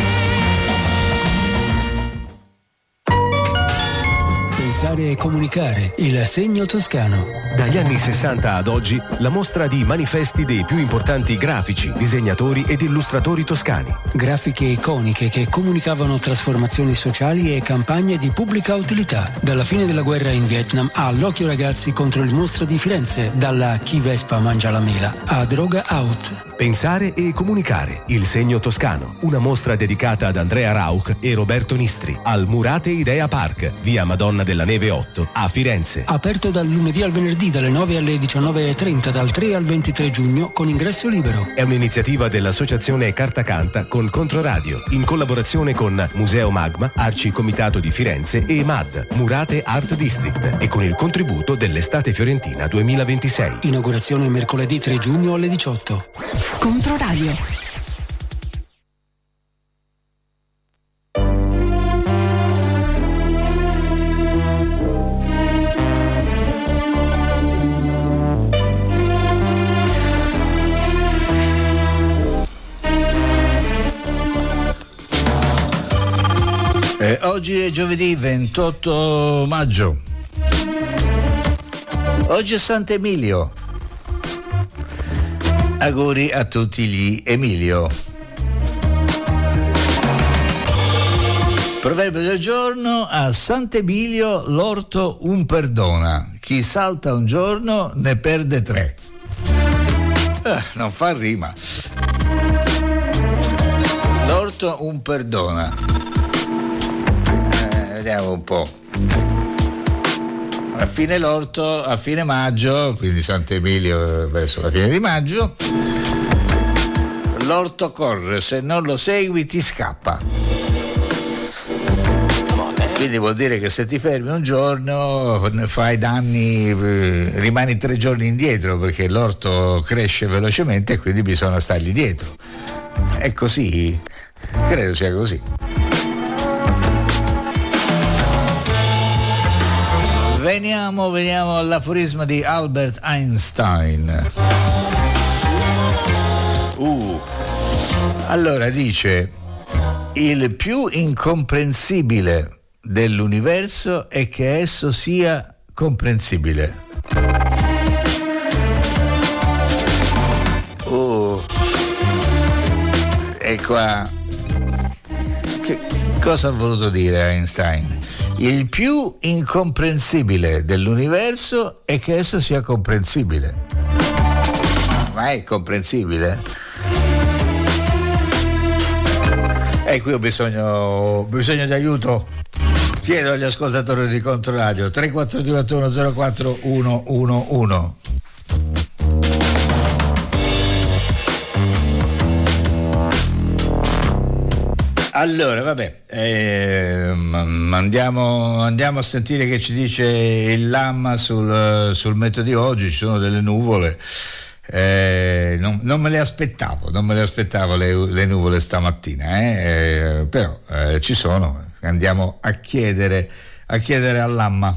K: Pensare e comunicare, il segno toscano.
A: Dagli anni sessanta ad oggi, la mostra di manifesti dei più importanti grafici, disegnatori ed illustratori toscani.
K: Grafiche iconiche che comunicavano trasformazioni sociali e campagne di pubblica utilità. Dalla fine della guerra in Vietnam all'Occhio Ragazzi contro il mostro di Firenze, dalla Chi Vespa mangia la mela a Droga Out.
A: Pensare e comunicare, il segno toscano. Una mostra dedicata ad Andrea Rauch e Roberto Nistri al Murate Idea Park, via Madonna della Neve otto a Firenze.
K: Aperto dal lunedì al venerdì dalle nove alle diciannove e trenta, dal tre al ventitré giugno con ingresso libero.
A: È un'iniziativa dell'associazione Carta Canta con Controradio, in collaborazione con Museo Magma, Arci Comitato di Firenze e M A D, Murate Art District, e con il contributo dell'Estate Fiorentina duemilaventisei.
K: Inaugurazione mercoledì tre giugno alle diciotto.
G: Controradio.
B: Eh, oggi è giovedì ventotto maggio. Oggi è Sant'Emilio. Auguri a tutti gli Emilio. Proverbio del giorno: a Sant'Emilio l'orto un perdona, chi salta un giorno ne perde tre. Eh, non fa rima. L'orto un perdona. Eh, vediamo un po'. A fine l'orto, a fine maggio, quindi Sant'Emilio verso la fine di maggio, l'orto corre, se non lo segui ti scappa. Quindi vuol dire che se ti fermi un giorno fai danni, rimani tre giorni indietro, perché l'orto cresce velocemente e quindi bisogna stargli dietro. È così? Credo sia così. Veniamo, veniamo all'aforisma di Albert Einstein. Uh. Allora dice: il più incomprensibile dell'universo è che esso sia comprensibile. Uh. E qua che cosa ha voluto dire Einstein? Il più incomprensibile dell'universo è che esso sia comprensibile. Ma è comprensibile? E qui ho bisogno, bisogno di aiuto. Chiedo agli ascoltatori di Controradio. tre quattro due otto uno zero quattro uno uno uno. Allora, vabbè, eh, andiamo, andiamo a sentire che ci dice il Lamma sul, sul meteo di oggi. Ci sono delle nuvole, eh, non, non me le aspettavo, non me le aspettavo le, le nuvole stamattina, eh, eh, però eh, ci sono. Andiamo a chiedere, a chiedere al Lamma.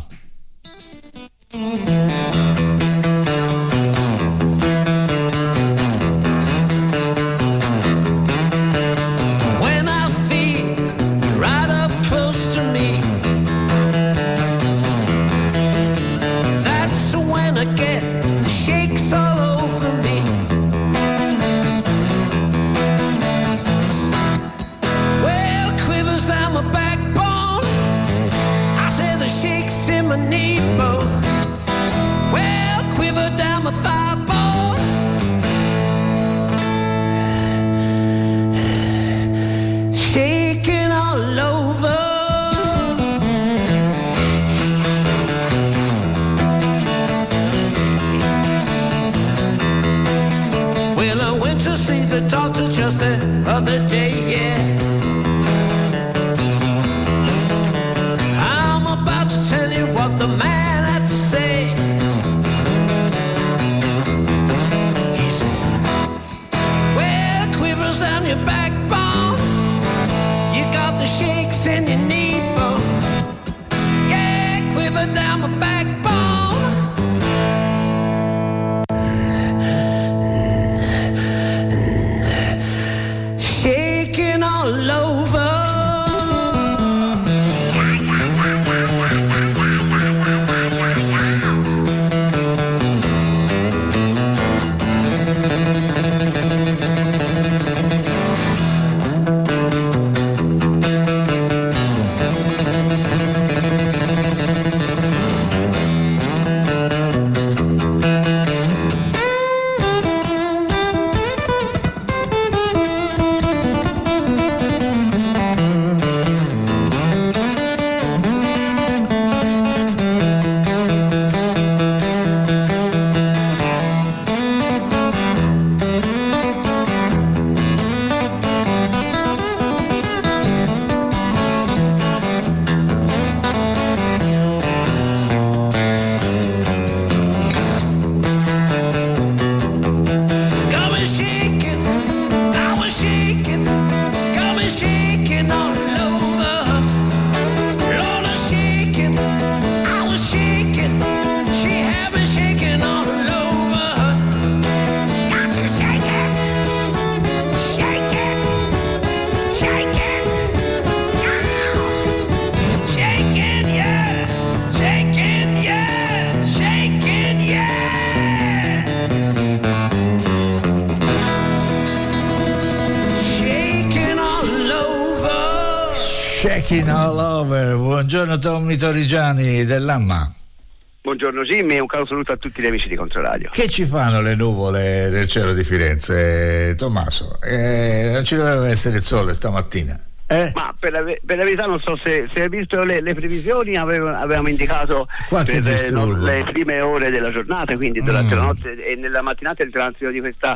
B: Walking All Over. Buongiorno Tommy Torrigiani dell'Amma.
M: Buongiorno Jimmy e un caro saluto a tutti gli amici di Controradio.
B: Che ci fanno le nuvole nel cielo di Firenze, Tommaso? Eh, non ci doveva essere il sole stamattina? Eh?
M: Ma per la, per la verità non so se, se hai visto le, le previsioni, avevamo, avevamo indicato
B: Qualche
M: per le, no,
B: disturbo.
M: le prime ore della giornata, quindi durante
B: Mm.
M: la notte e nella mattinata il transito di questa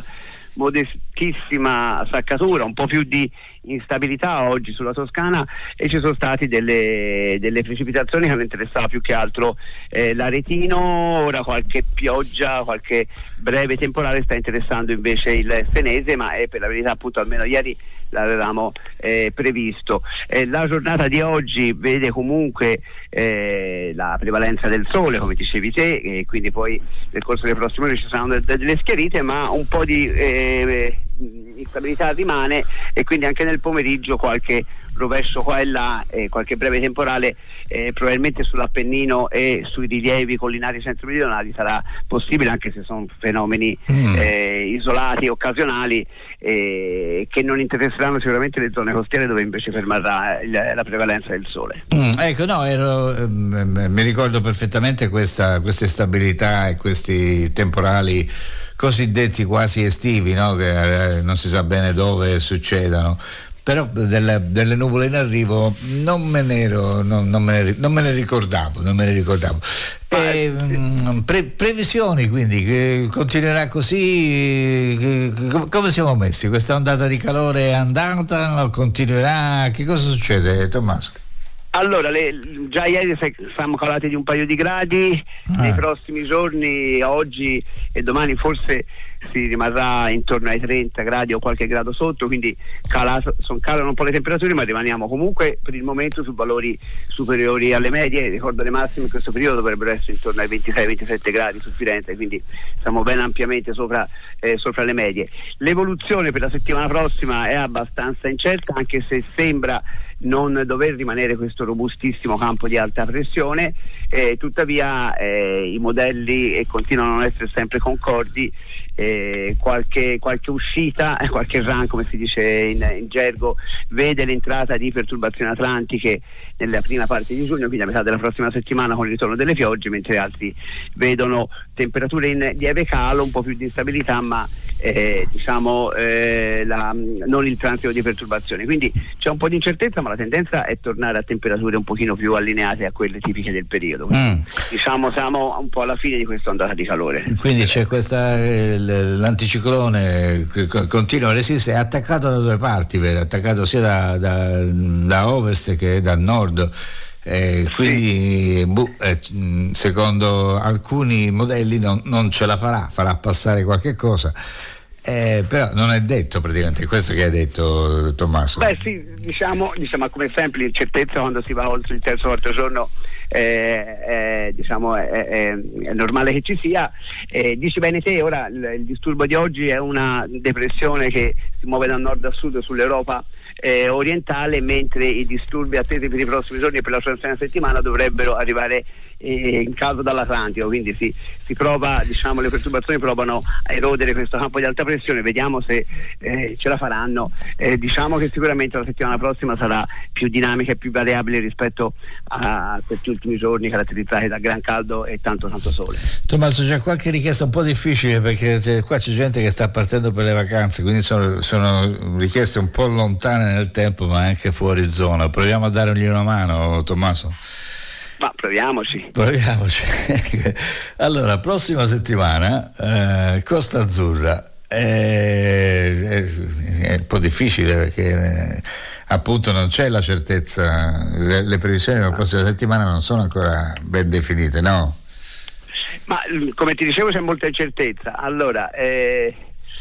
M: modestissima saccatura, un po' più di instabilità oggi sulla Toscana, e ci sono stati delle, delle precipitazioni che hanno interessato più che altro eh, l'Aretino. Ora qualche pioggia, qualche breve temporale sta interessando invece il Senese, ma è per la verità appunto almeno ieri l'avevamo eh, previsto. Eh, la giornata di oggi vede comunque eh, la prevalenza del sole, come dicevi te, e quindi poi nel corso delle prossime ore ci saranno de- delle schiarite, ma un po' di eh, instabilità rimane, e quindi anche nel pomeriggio qualche rovescio qua e là, eh, qualche breve temporale eh, probabilmente sull'Appennino e sui rilievi collinari centro-meridionali sarà possibile, anche se sono fenomeni
B: Mm.
M: eh, isolati, occasionali, eh, che non interesseranno sicuramente le zone costiere, dove invece permarrà il, la prevalenza del sole.
B: Mm, ecco, no, ero, ehm, mi ricordo perfettamente questa, questa instabilità e questi temporali cosiddetti quasi estivi, no? Che eh, non si sa bene dove succedano. Però delle, delle nuvole in arrivo non me ne ero, non, non, me ne, non me ne ricordavo, non me ne ricordavo. E, mh, pre, previsioni quindi, che continuerà così? Che, come, come siamo messi? Questa ondata di calore è andata? No, continuerà? Che cosa succede, Tommaso?
M: Allora, le, già ieri se- siamo calati di un paio di gradi,
B: Ah.
M: nei prossimi giorni, oggi e domani forse si rimarrà intorno ai trenta gradi o qualche grado sotto, quindi cala, son, calano un po' le temperature, ma rimaniamo comunque per il momento su valori superiori alle medie. Ricordo le massime in questo periodo dovrebbero essere intorno ai ventisei ventisette gradi su Firenze, quindi siamo ben ampiamente sopra, eh, sopra le medie. L'evoluzione per la settimana prossima è abbastanza incerta, anche se sembra non dover rimanere questo robustissimo campo di alta pressione, eh, tuttavia eh, i modelli eh, continuano a non essere sempre concordi. Eh, qualche, qualche uscita, eh, qualche run come si dice in, in gergo, vede l'entrata di perturbazioni atlantiche nella prima parte di giugno, quindi a metà della prossima settimana, con il ritorno delle piogge, mentre altri vedono temperature in lieve calo, un po' più di instabilità, ma eh, diciamo eh, la, non il transito di perturbazioni. Quindi c'è un po' di incertezza, ma la tendenza è tornare a temperature un pochino più allineate a quelle tipiche del periodo. Quindi,
B: Mm.
M: diciamo siamo un po' alla fine di questa ondata di calore.
B: Quindi c'è questa, eh, l- l'anticiclone che co- continua a resistere, è attaccato da due parti, vero? È attaccato sia da, da, da ovest che da nord. Eh, quindi bu, eh, mh, secondo alcuni modelli non, non ce la farà, farà passare qualche cosa, eh, però non è detto, praticamente, è questo che hai detto, Tommaso.
M: Beh sì, diciamo, diciamo come sempre l'incertezza quando si va oltre il terzo o quarto giorno eh, eh, diciamo è, è, è normale che ci sia. Eh, dici bene te, ora il, il disturbo di oggi è una depressione che si muove da nord a sud sull'Europa eh, orientale, mentre i disturbi attesi per i prossimi giorni e per la prossima settimana dovrebbero arrivare eh, in caldo dall'Atlantico, quindi si, si prova, diciamo, le perturbazioni provano a erodere questo campo di alta pressione. Vediamo se eh, ce la faranno. Eh, diciamo che sicuramente la settimana prossima sarà più dinamica e più variabile rispetto a questi ultimi giorni caratterizzati da gran caldo e tanto tanto sole.
B: Tommaso, c'è qualche richiesta un po' difficile, perché c'è- qua c'è gente che sta partendo per le vacanze, quindi sono, sono richieste un po' lontane nel tempo, ma anche fuori zona. Proviamo a dargli una mano, Tommaso.
M: Ma proviamoci.
B: Proviamoci. Allora, prossima settimana, eh, Costa Azzurra. Eh, è, è un po' difficile perché eh, appunto non c'è la certezza, le, le previsioni della prossima settimana non sono ancora ben definite, no?
M: Ma come ti dicevo c'è molta incertezza. Allora, eh,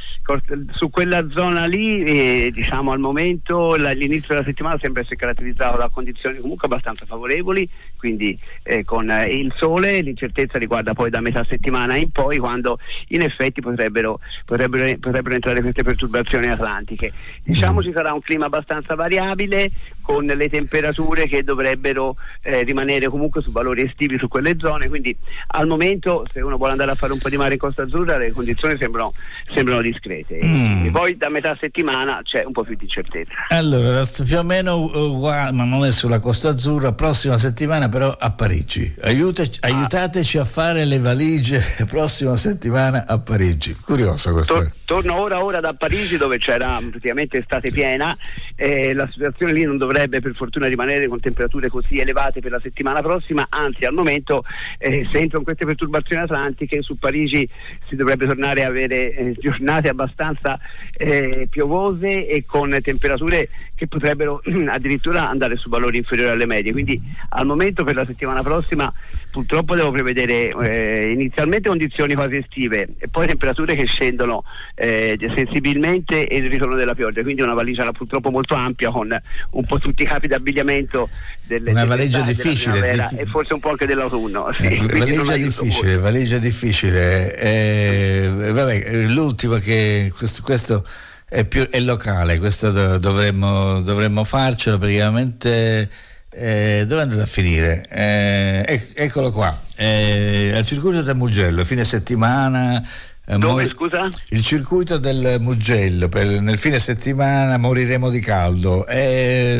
M: su quella zona lì eh, diciamo al momento la, l'inizio della settimana sembra essere caratterizzato da condizioni comunque abbastanza favorevoli, quindi eh, con eh, il sole. L'incertezza riguarda poi da metà settimana in poi, quando in effetti potrebbero, potrebbero, potrebbero entrare queste perturbazioni atlantiche. Diciamo ci sarà un clima abbastanza variabile, con le temperature che dovrebbero eh, rimanere comunque su valori estivi su quelle zone, quindi al momento se uno vuole andare a fare un po' di mare in Costa Azzurra le condizioni sembrano, sembrano discrete mm. e poi da metà settimana c'è un po' più di incertezza.
B: Allora più o meno uguale, ma non è sulla Costa Azzurra, prossima settimana però a Parigi. Aiutaci, ah. aiutateci a fare le valigie prossima settimana a Parigi. Curioso questo.
M: Tor- torno ora ora da Parigi dove c'era praticamente estate sì. piena, eh, la situazione lì non dovrebbe per fortuna rimanere con temperature così elevate per la settimana prossima, anzi al momento eh, se entrano queste perturbazioni atlantiche su Parigi si dovrebbe tornare a avere eh, giornate abbastanza eh, piovose e con temperature che potrebbero addirittura andare su valori inferiori alle medie, quindi al momento per la settimana prossima purtroppo devo prevedere eh, inizialmente condizioni quasi estive e poi temperature che scendono eh, sensibilmente e il ritorno della pioggia, quindi una valigia purtroppo molto ampia con un po' tutti i capi d'abbiente delle,
B: una valigia difficile
M: della
B: diffi-
M: e forse un po' anche dell'autunno sì,
B: eh, valigia difficile molto. valigia difficile eh, vabbè, l'ultima che questo, questo è più è locale, questo dovremmo dovremmo farcelo praticamente. Eh, dove è andato a finire? Eh, ec- eccolo qua, eh, al circuito del Mugello, fine settimana. Eh,
M: dove
B: mor-
M: scusa?
B: Il circuito del Mugello, per, nel fine settimana moriremo di caldo. Eh,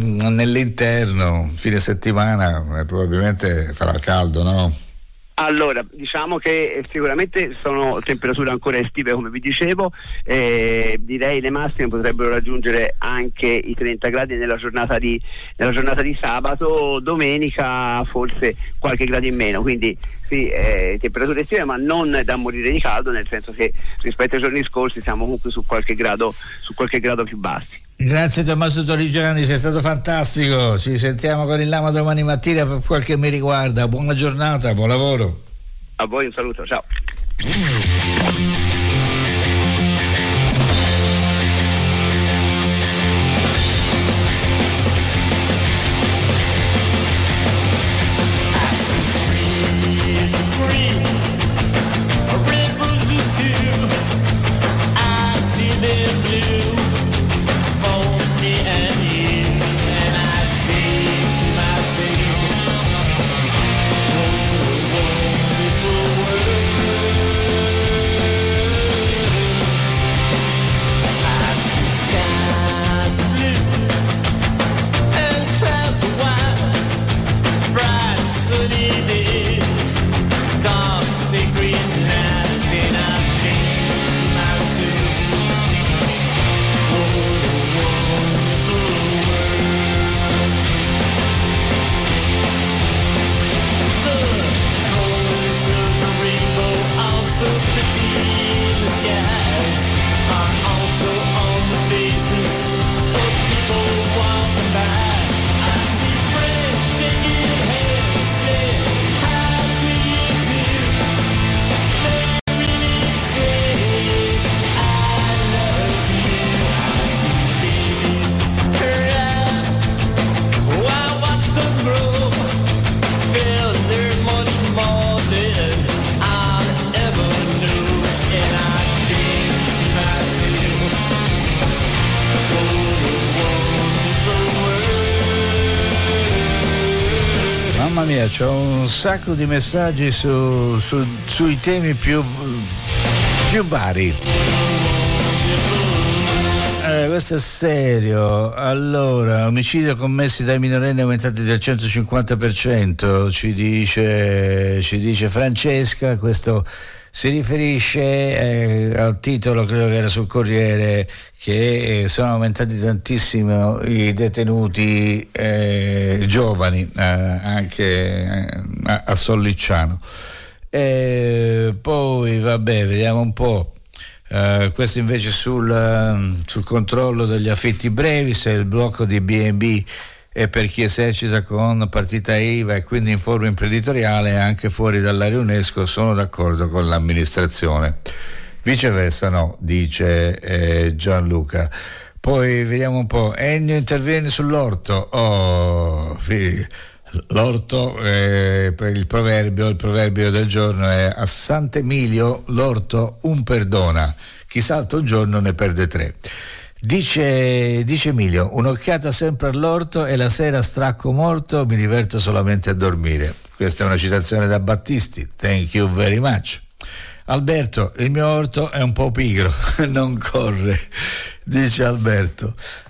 B: nell'interno, fine settimana, eh, probabilmente farà caldo, no?
M: Allora, diciamo che sicuramente sono temperature ancora estive come vi dicevo, eh, direi le massime potrebbero raggiungere anche i trenta gradi nella giornata di, nella giornata di sabato, domenica forse qualche grado in meno, quindi sì, eh, temperature estive ma non da morire di caldo, nel senso che rispetto ai giorni scorsi siamo comunque su qualche grado, su qualche grado più bassi.
B: Grazie Tommaso Torrigiani, sei stato fantastico, ci sentiamo con il Lama domani mattina per quel che mi riguarda, buona giornata, buon lavoro.
M: A voi un saluto, ciao.
B: Mia, c'ho un sacco di messaggi su, su, sui temi più, più vari. Eh, questo è serio. Allora, omicidi commessi dai minorenni aumentati del centocinquanta per cento, ci dice, ci dice Francesca. Questo si riferisce eh, al titolo, credo che era sul Corriere, che eh, sono aumentati tantissimo i detenuti eh, giovani eh, anche eh, a, a Sollicciano. E poi vabbè, vediamo un po'. Uh, questo invece sul, uh, sul controllo degli affitti brevi, se il blocco di B and B è per chi esercita con partita I V A e quindi in forma imprenditoriale anche fuori dall'area UNESCO, sono d'accordo con l'amministrazione. Viceversa no, dice eh, Gianluca. Poi vediamo un po'. Ennio interviene sull'orto. Oh, figli. L'orto, eh, per il proverbio, il proverbio del giorno è: a Sant'Emilio l'orto un perdona, chi salta un giorno ne perde tre. Dice, dice Emilio, un'occhiata sempre all'orto e la sera stracco morto, mi diverto solamente a dormire. Questa è una citazione da Battisti. Thank you very much. Alberto, il mio orto è un po' pigro, non corre, dice Alberto.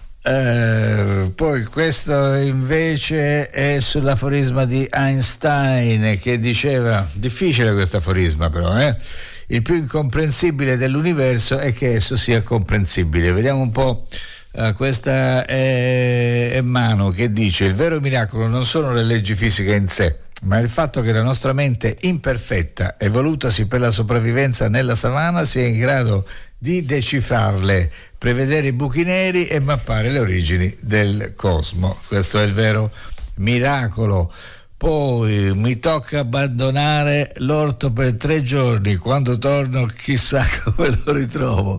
B: Eh, poi questo invece è sull'aforisma di Einstein, che diceva, difficile questo aforisma però, eh? Il più incomprensibile dell'universo è che esso sia comprensibile. Vediamo un po'. Uh, questa è, è Mano che dice: il vero miracolo non sono le leggi fisiche in sé, ma il fatto che la nostra mente imperfetta, evolutasi per la sopravvivenza nella savana, sia in grado di decifrarle, prevedere i buchi neri e mappare le origini del cosmo. Questo è il vero miracolo. Poi mi tocca abbandonare l'orto per tre giorni, quando torno chissà come lo ritrovo.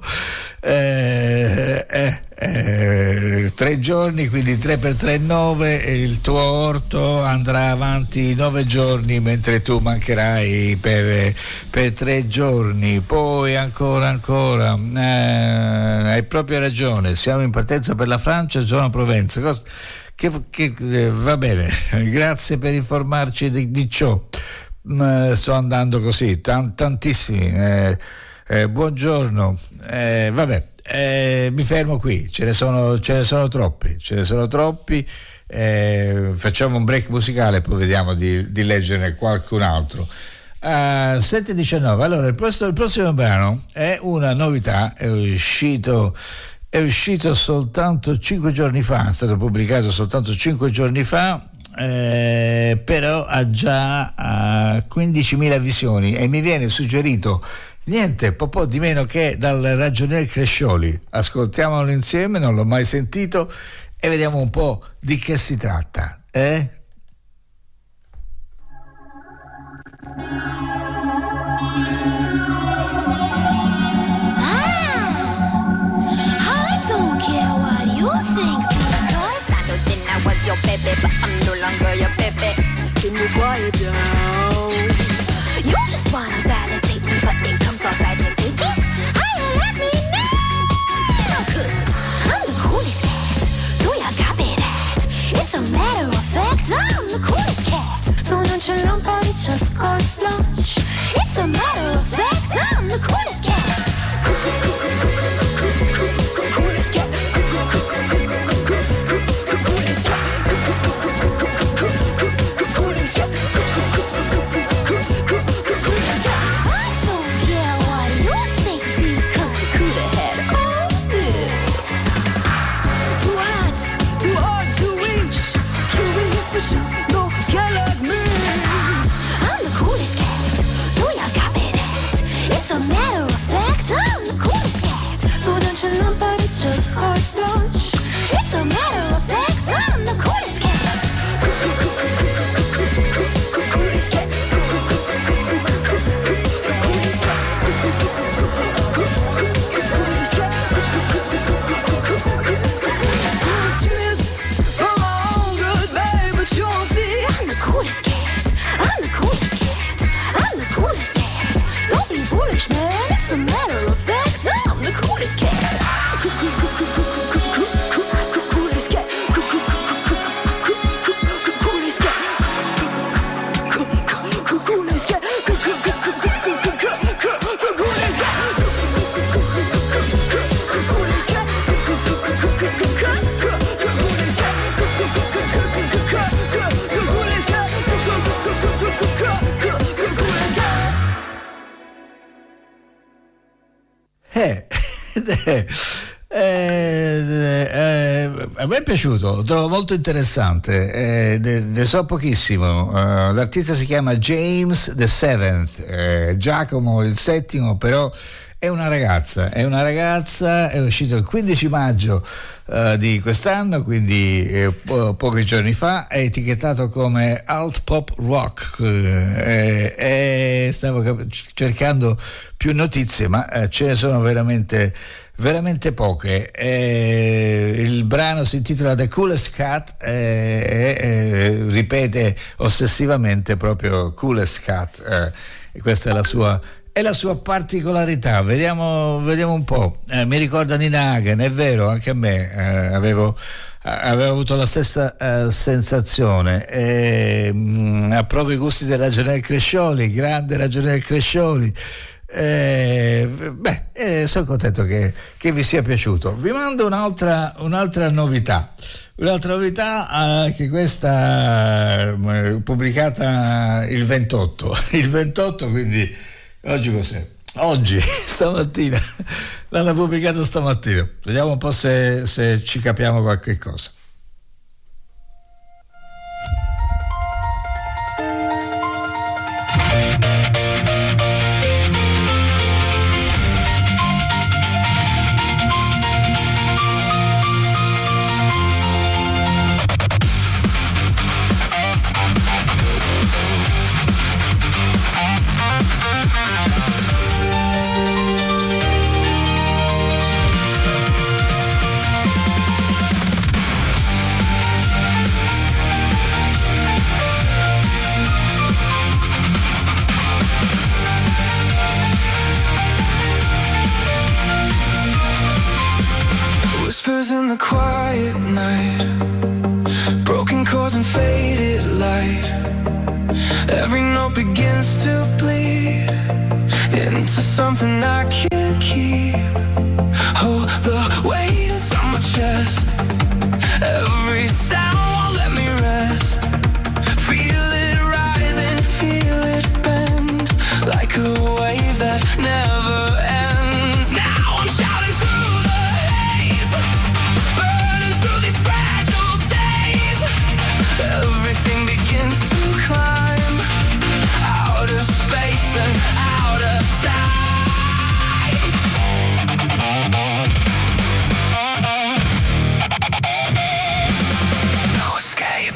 B: Eh, eh, eh, tre giorni, quindi tre per tre nove, e il tuo orto andrà avanti nove giorni mentre tu mancherai per, per tre giorni. Poi ancora ancora eh, hai proprio ragione, siamo in partenza per la Francia, giorno Provenza. Cosa, Che, che eh, va bene, grazie per informarci di, di ciò. Mm, sto andando così, tan, tantissimi. Eh, eh, buongiorno. Eh, vabbè, eh, mi fermo qui. Ce ne sono, ce ne sono troppi. Ce ne sono troppi. Eh, facciamo un break musicale, poi vediamo di, di leggerne qualcun altro. Uh, sette e diciannove. Allora, il prossimo, il prossimo brano è una novità. È uscito. È uscito soltanto cinque giorni fa, è stato pubblicato soltanto cinque giorni fa, eh, però ha già uh, quindicimila visioni e mi viene suggerito niente po' po' di meno che dal Ragionier Crescioli. Ascoltiamolo insieme, non l'ho mai sentito, e vediamo un po' di che si tratta. Eh?
N: Your baby, but I'm no longer your baby. Can you quiet down? You just wanna validate me, but it comes off agitating. How you let me know? Cause I'm the coolest cat. Do ya copy that? It's a matter of fact, I'm the coolest cat. So nonchalant, but it's just carte blanche. It's a matter of fact, I'm the coolest cat. Coolest cat. No girl like me. I'm the coolest cat. Do ya copy that? It's a matter of fact. I'm the coolest cat. So nonchalant, but it's just carte blanche. It's a matter of fact. I'm the coolest cat. Coolest cat. It's a matter of fact, I'm the coolest cat. Coolest cat. Coolest cat. Coolest cat.
B: Eh, eh, eh, eh, a me è piaciuto, lo trovo molto interessante, eh, ne, ne so pochissimo. Uh, l'artista si chiama James the Seventh, eh, Giacomo il settimo, però è una ragazza, è una ragazza, è uscito il quindici maggio uh, di quest'anno, quindi eh, po- pochi giorni fa, è etichettato come alt pop rock, eh, eh, stavo cap- cercando più notizie, ma eh, ce ne sono veramente veramente poche. Eh, il brano si intitola The Coolest Cat e eh, eh, ripete ossessivamente proprio Coolest Cat, eh, e questa è la sua e la sua particolarità. Vediamo, vediamo un po'. Eh, mi ricorda Nina Hagen, è vero, anche a me eh, avevo, avevo avuto la stessa eh, sensazione. E, mh, approvo i gusti del Ragionier Crescioli, grande Ragionier Crescioli. Eh, beh, eh, sono contento che, che vi sia piaciuto. Vi mando un'altra, un'altra novità. Un'altra novità, eh, che questa eh, pubblicata il ventotto, il ventotto, quindi oggi cos'è? Oggi, stamattina, l'hanno pubblicato stamattina. Vediamo un po' se, se ci capiamo qualche cosa.
F: In the quiet night, broken chords and faded light, every note begins to bleed into something I can't keep. Oh, the weight is on my chest, every sound won't let me rest. Feel it rise and feel it bend, like a wave that never ends. Now I'm shouting through the haze, burning through these fragile days. Everything begins to climb out of space and out of time. No escape,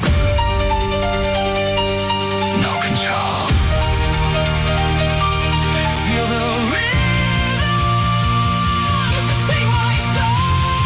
F: no control. Feel the rhythm, take my soul.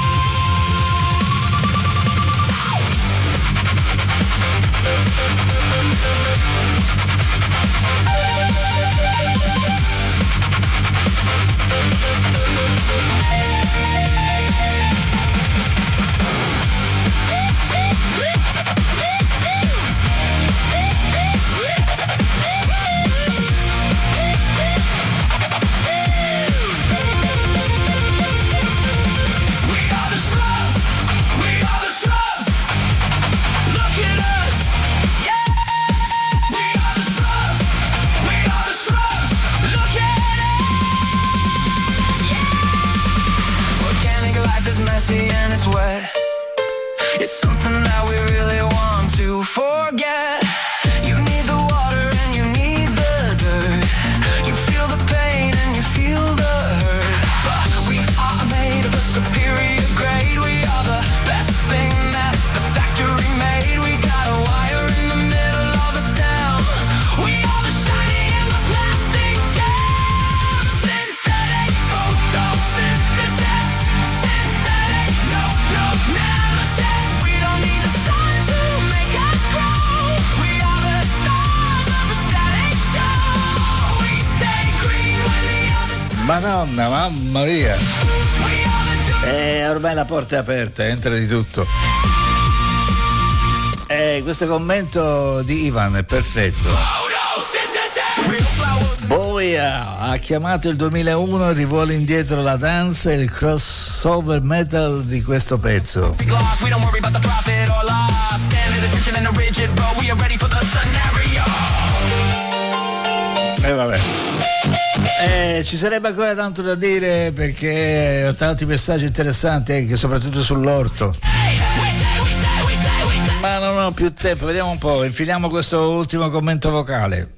F: We are the shrubs, we are the shrubs. Look at us, yeah. We are the shrubs, we are the shrubs. Look at us, yeah. Organic life is messy and it's wet. It's something that we really want to forget. You need the water and you need the dirt. You feel the pain and you feel the hurt. But we are made of a superior grade. We are the best thing that the factory made. We got a wire in the middle of a stem. We are the shiny and the plastic gem. Synthetic photosynthesis. Synthetic, no, no, nemesis. We don't need the sun to make us grow. We are the stars of the static show. We stay green when the others.
B: Madonna, mamma mia. E ormai la porta è aperta, entra di tutto. E questo commento di Ivan è perfetto. Bowie ha chiamato il duemilauno e rivuole indietro la danza e il crossover metal di questo pezzo.
F: We don't worry about the profit or loss. Stand at attention in a rigid row. We are ready for the scenario.
B: E vabbè. Eh, ci sarebbe ancora tanto da dire perché ho tanti messaggi interessanti anche soprattutto sull'orto. Ma non ho più tempo, vediamo un po', infiliamo questo ultimo commento vocale.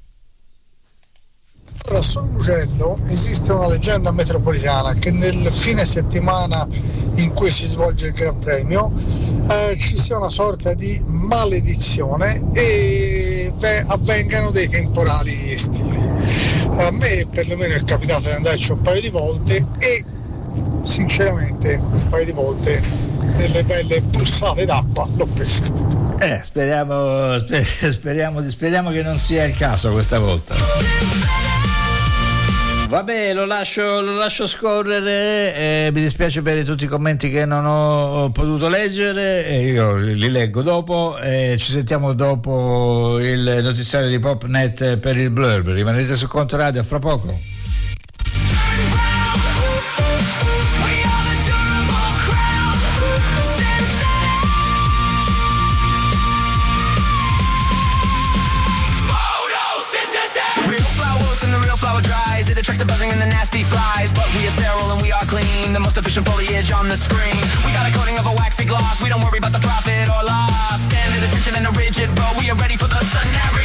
O: A San Lucello esiste una leggenda metropolitana che nel fine settimana in cui si svolge il Gran Premio eh, ci sia una sorta di maledizione e ve- avvengano dei temporali estivi. A me perlomeno è capitato di andarci un paio di volte e sinceramente un paio di volte delle belle bussate d'acqua l'ho presa.
B: Eh, speriamo, speriamo, speriamo che non sia il caso questa volta. Vabbè, lo lascio, lo lascio scorrere, eh, mi dispiace per tutti i commenti che non ho potuto leggere, e io li leggo dopo, e ci sentiamo dopo il notiziario di Popnet per il Blurb. Rimanete su Controradio, a fra poco.
P: It attracts the buzzing and the nasty flies, but we are sterile and we are clean, the most efficient foliage on the screen. We got a coating of a waxy gloss, we don't worry about the profit or loss. Standard attention in a rigid row, we are ready for the scenario.